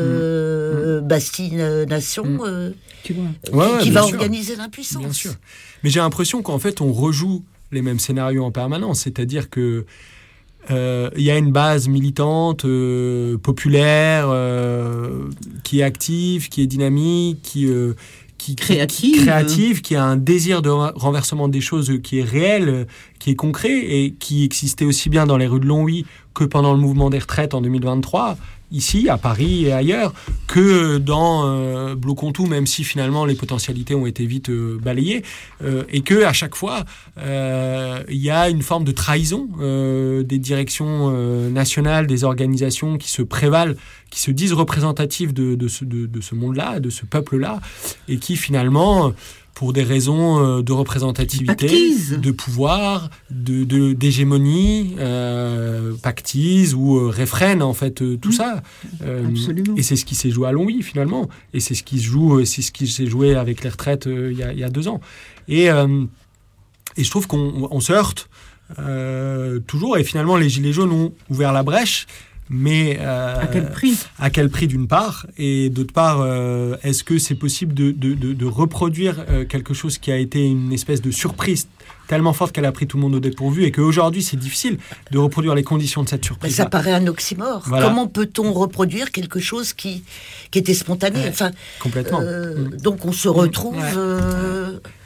euh, mmh. Bastille-Nation mmh. euh, tu vois. Euh, ouais, qui, qui va sûr. organiser l'impuissance. Bien sûr. Mais j'ai l'impression qu'en fait, on rejoue les mêmes scénarios en permanence. C'est-à-dire que il euh, y a une base militante, euh, populaire, euh, qui est active, qui est dynamique, qui, euh, qui, créative. qui, créative, qui a un désir de renversement des choses qui est réel, qui est concret et qui existait aussi bien dans les rues de Longwy que pendant le mouvement des retraites en deux mille vingt-trois, ici, à Paris et ailleurs, que dans euh, Bloc-Contour, même si finalement les potentialités ont été vite euh, balayées, euh, et que à chaque fois, il euh, y a une forme de trahison euh, des directions euh, nationales, des organisations qui se prévalent, qui se disent représentatives de, de, ce, de, de ce monde-là, de ce peuple-là, et qui finalement... pour des raisons de représentativité, pactise. De pouvoir, de, de, d'hégémonie, euh, pactise ou euh, réfrène, en fait, euh, tout mmh. ça. Euh, Absolument. Et c'est ce qui s'est joué à Longwy, finalement. Et c'est ce qui se joue, c'est ce qui s'est joué avec les retraites euh, il, y a, il y a deux ans. Et, euh, et je trouve qu'on on se heurte euh, toujours. Et finalement, les Gilets jaunes ont ouvert la brèche. Mais euh, à quel prix ? À quel prix d'une part, et d'autre part, euh, est-ce que c'est possible de, de, de, de reproduire euh, quelque chose qui a été une espèce de surprise tellement forte qu'elle a pris tout le monde au dépourvu et qu'aujourd'hui c'est difficile de reproduire les conditions de cette surprise. Ça paraît un oxymore. Voilà. Comment peut-on reproduire quelque chose qui, qui était spontané ? Ouais, enfin, complètement. Euh, mmh. Donc on se retrouve... Ouais. Euh,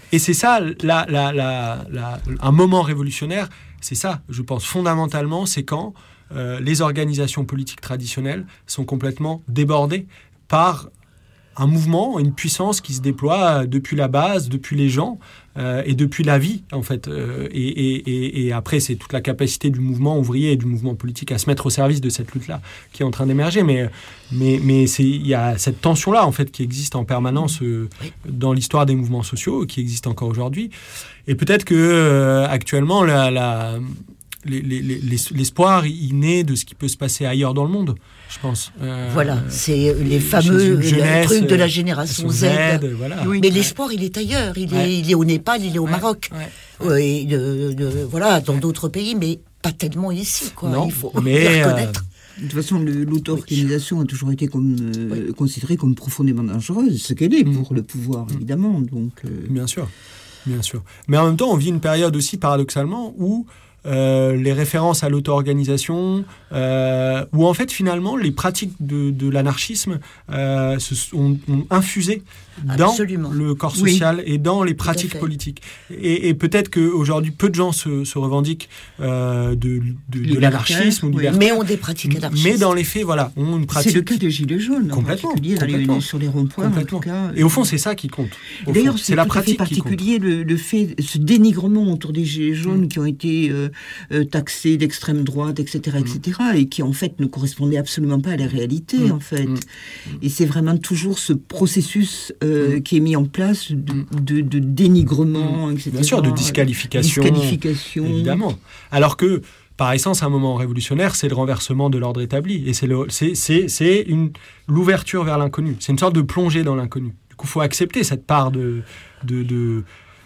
Et c'est ça, la, la, la, la, un moment révolutionnaire, c'est ça, je pense, fondamentalement, c'est quand euh, les organisations politiques traditionnelles sont complètement débordées par un mouvement, une puissance qui se déploie depuis la base, depuis les gens euh, et depuis la vie, en fait. Euh, et, et, et après, c'est toute la capacité du mouvement ouvrier et du mouvement politique à se mettre au service de cette lutte-là qui est en train d'émerger. Mais, mais, mais il y a cette tension-là, en fait, qui existe en permanence euh, dans l'histoire des mouvements sociaux, qui existe encore aujourd'hui. Et peut-être que euh, actuellement, la, la, les, les, les, l'espoir, il naît de ce qui peut se passer ailleurs dans le monde. Je pense. Euh, voilà, c'est les fameux jeunesse, trucs de la génération Z. Z voilà. Oui, mais ouais. l'espoir, il est ailleurs. Il, ouais. est, il est au Népal, il est au ouais. Maroc. Ouais. Ouais. Et de, de, voilà, dans d'autres pays, mais pas tellement ici. Quoi. Non, il faut mais les reconnaître. Euh, de toute façon, le, l'auto-organisation oui. a toujours été comme, euh, oui. considérée comme profondément dangereuse, ce qu'elle est mmh. pour le pouvoir, mmh. évidemment. Donc, euh... Bien sûr, bien sûr. Mais en même temps, on vit une période aussi, paradoxalement, où Euh, les références à l'auto-organisation, euh, où en fait finalement les pratiques de, de l'anarchisme euh, se sont, ont infusé dans Absolument. le corps social oui. et dans les pratiques politiques. Et, et peut-être qu'aujourd'hui, peu de gens se, se revendiquent euh, de, de, de l'anarchisme ou oui. Mais ont des pratiques anarchistes. Mais dans les faits, voilà, ont une pratique... C'est le cas des Gilets jaunes, complètement, en particulier, complètement. sur les ronds-points, en tout cas. Et au fond, c'est ça qui compte. D'ailleurs, c'est, c'est la tout pratique à fait particulier, le, le fait, ce dénigrement autour des Gilets jaunes mmh. qui ont été euh, euh, taxés d'extrême droite, et cetera, et cetera, mmh. et qui, en fait, ne correspondaient absolument pas à la réalité, mmh. en fait. Mmh. Et c'est vraiment toujours ce processus euh, mmh. qui est mis en place de, de, de dénigrement, mmh. et cetera. Bien sûr, de disqualification. Disqualification. Évidemment. Alors que, par essence, un moment révolutionnaire, c'est le renversement de l'ordre établi. Et c'est, le, c'est, c'est, c'est une, l'ouverture vers l'inconnu. C'est une sorte de plongée dans l'inconnu. Du coup, il faut accepter cette part de... de, de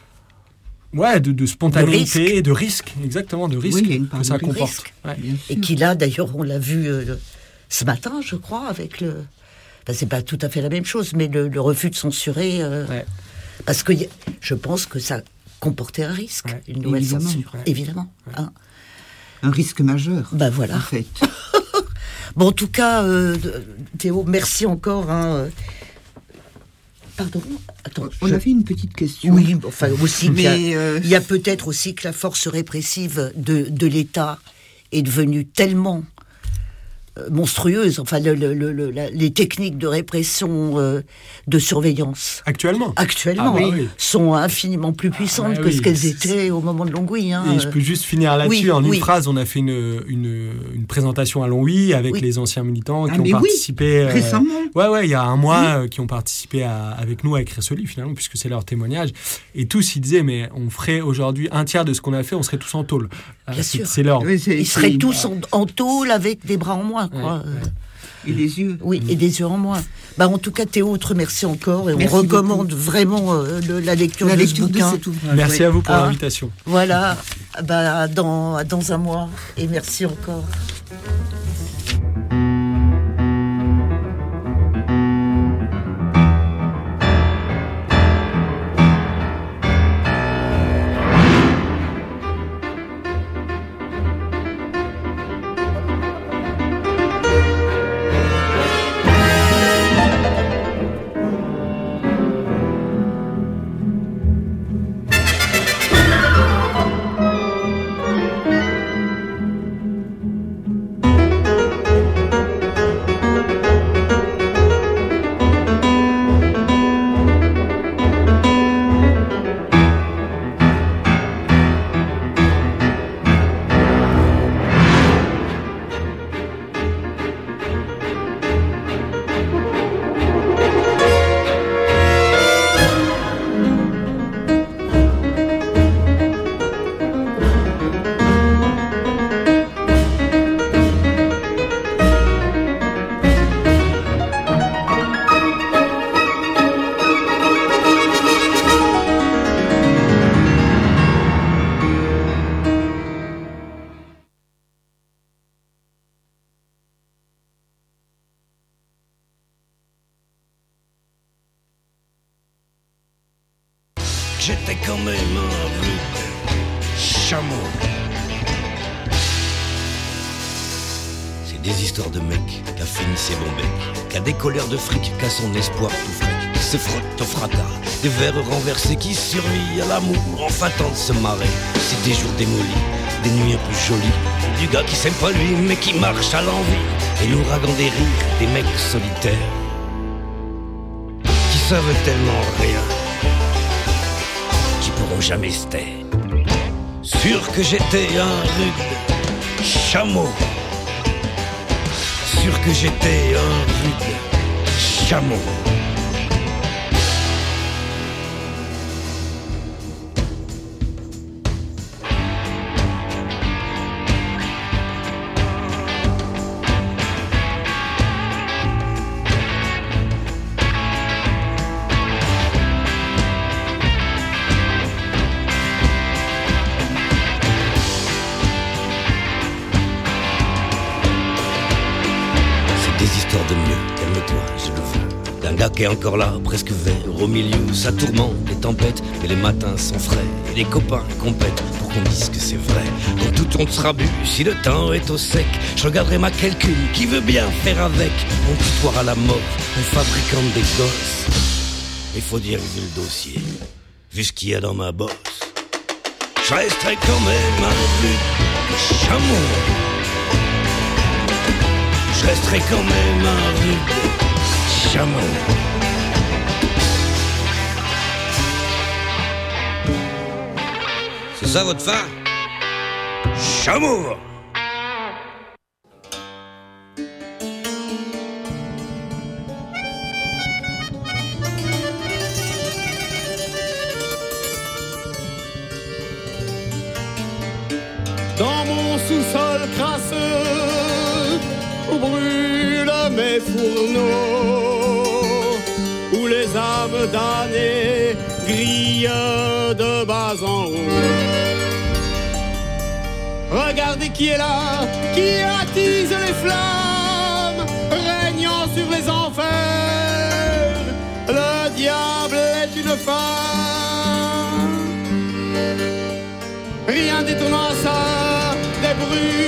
Ouais, de, de spontanéité, de risque. de risque, exactement, de risque oui, que ça comporte. Ouais. Et qui là, d'ailleurs, on l'a vu euh, ce matin, je crois, avec le... Enfin, c'est pas tout à fait la même chose, mais le, le refus de censurer... Euh, ouais. Parce que y a, je pense que ça comportait un risque, ouais. une nouvelle évidemment. censure, ouais. évidemment. Ouais. Hein. Un risque majeur, ben voilà. en fait. Bon, en tout cas, euh, Théo, merci encore, hein, Pardon, attends. On je... avait une petite question. Oui, enfin aussi. Mais il, y a, euh... il y a peut-être aussi que la force répressive de, de l'État est devenue tellement euh, monstrueuse. Enfin, le, le, le, la, les techniques de répression, euh, de surveillance. Actuellement. Actuellement, ah, bah, oui. sont infiniment plus puissantes ah, bah, que oui. ce qu'elles étaient au moment de Longwy. Hein. Et je peux juste finir là-dessus. Oui, en une oui. phrase, on a fait une, une, une présentation à Longwy avec oui. les anciens militants qui ah, ont participé. Oui. Euh, Récemment. Ouais, ouais, il y a un mois, oui. euh, qui ont participé à, avec nous à écrire ce livre, finalement, puisque c'est leur témoignage. Et tous, ils disaient, mais on ferait aujourd'hui un tiers de ce qu'on a fait, on serait tous en tôle. Bien euh, sûr. C'est, c'est leur... Oui, c'est, ils seraient c'est... tous en, en tôle avec des bras en moins, quoi. Ouais, ouais. Et des yeux. Oui, mmh. et des yeux en moins. Bah, en tout cas, Théo, on te remercie encore et merci on recommande beaucoup. vraiment euh, le, la lecture la de lecture ce bouquin. De cet ouvrage, merci ouais. à vous pour ah, l'invitation. Voilà, bah, dans, dans un mois. Et merci encore. J'étais quand même un rude chameau. C'est des histoires de mecs qu'a fini ses bons becs, qu'a des colères de fric, qu'a son espoir tout fric. se frottent au fracas, des verres renversés qui survivent à l'amour, enfin tentent de se marrer. C'est des jours démolis, des nuits un peu jolies, du gars qui s'aime pas lui mais qui marche à l'envie, et l'ouragan des rires, des mecs solitaires qui savent tellement rien, qui pourront jamais se taire. Sûr que j'étais un rude chameau, sûr que j'étais un rude chameau. Qui est encore là, presque vert, au milieu, ça tourmente, les tempêtes, et les matins sont frais, et les copains compètent pour qu'on dise que c'est vrai. Quand tout on sera bu, si le temps est au sec, je regarderai ma calcul, qui veut bien faire avec mon tutoir à la mort, un fabricant des gosses. Il faut dire, vu le dossier, vu ce qu'il y a dans ma bosse, je resterai quand même un rude chameau. Je resterai quand même un rude chameau. C'est ça votre fin? Chameau. Dans mon sous-sol crasseux où brûlent mes fourneaux, où les âmes damnées grillent de bas en haut. Regardez qui est là, qui attise les flammes, régnant sur les enfers. Le diable est une femme. Rien d'étonnant à ça, des bruits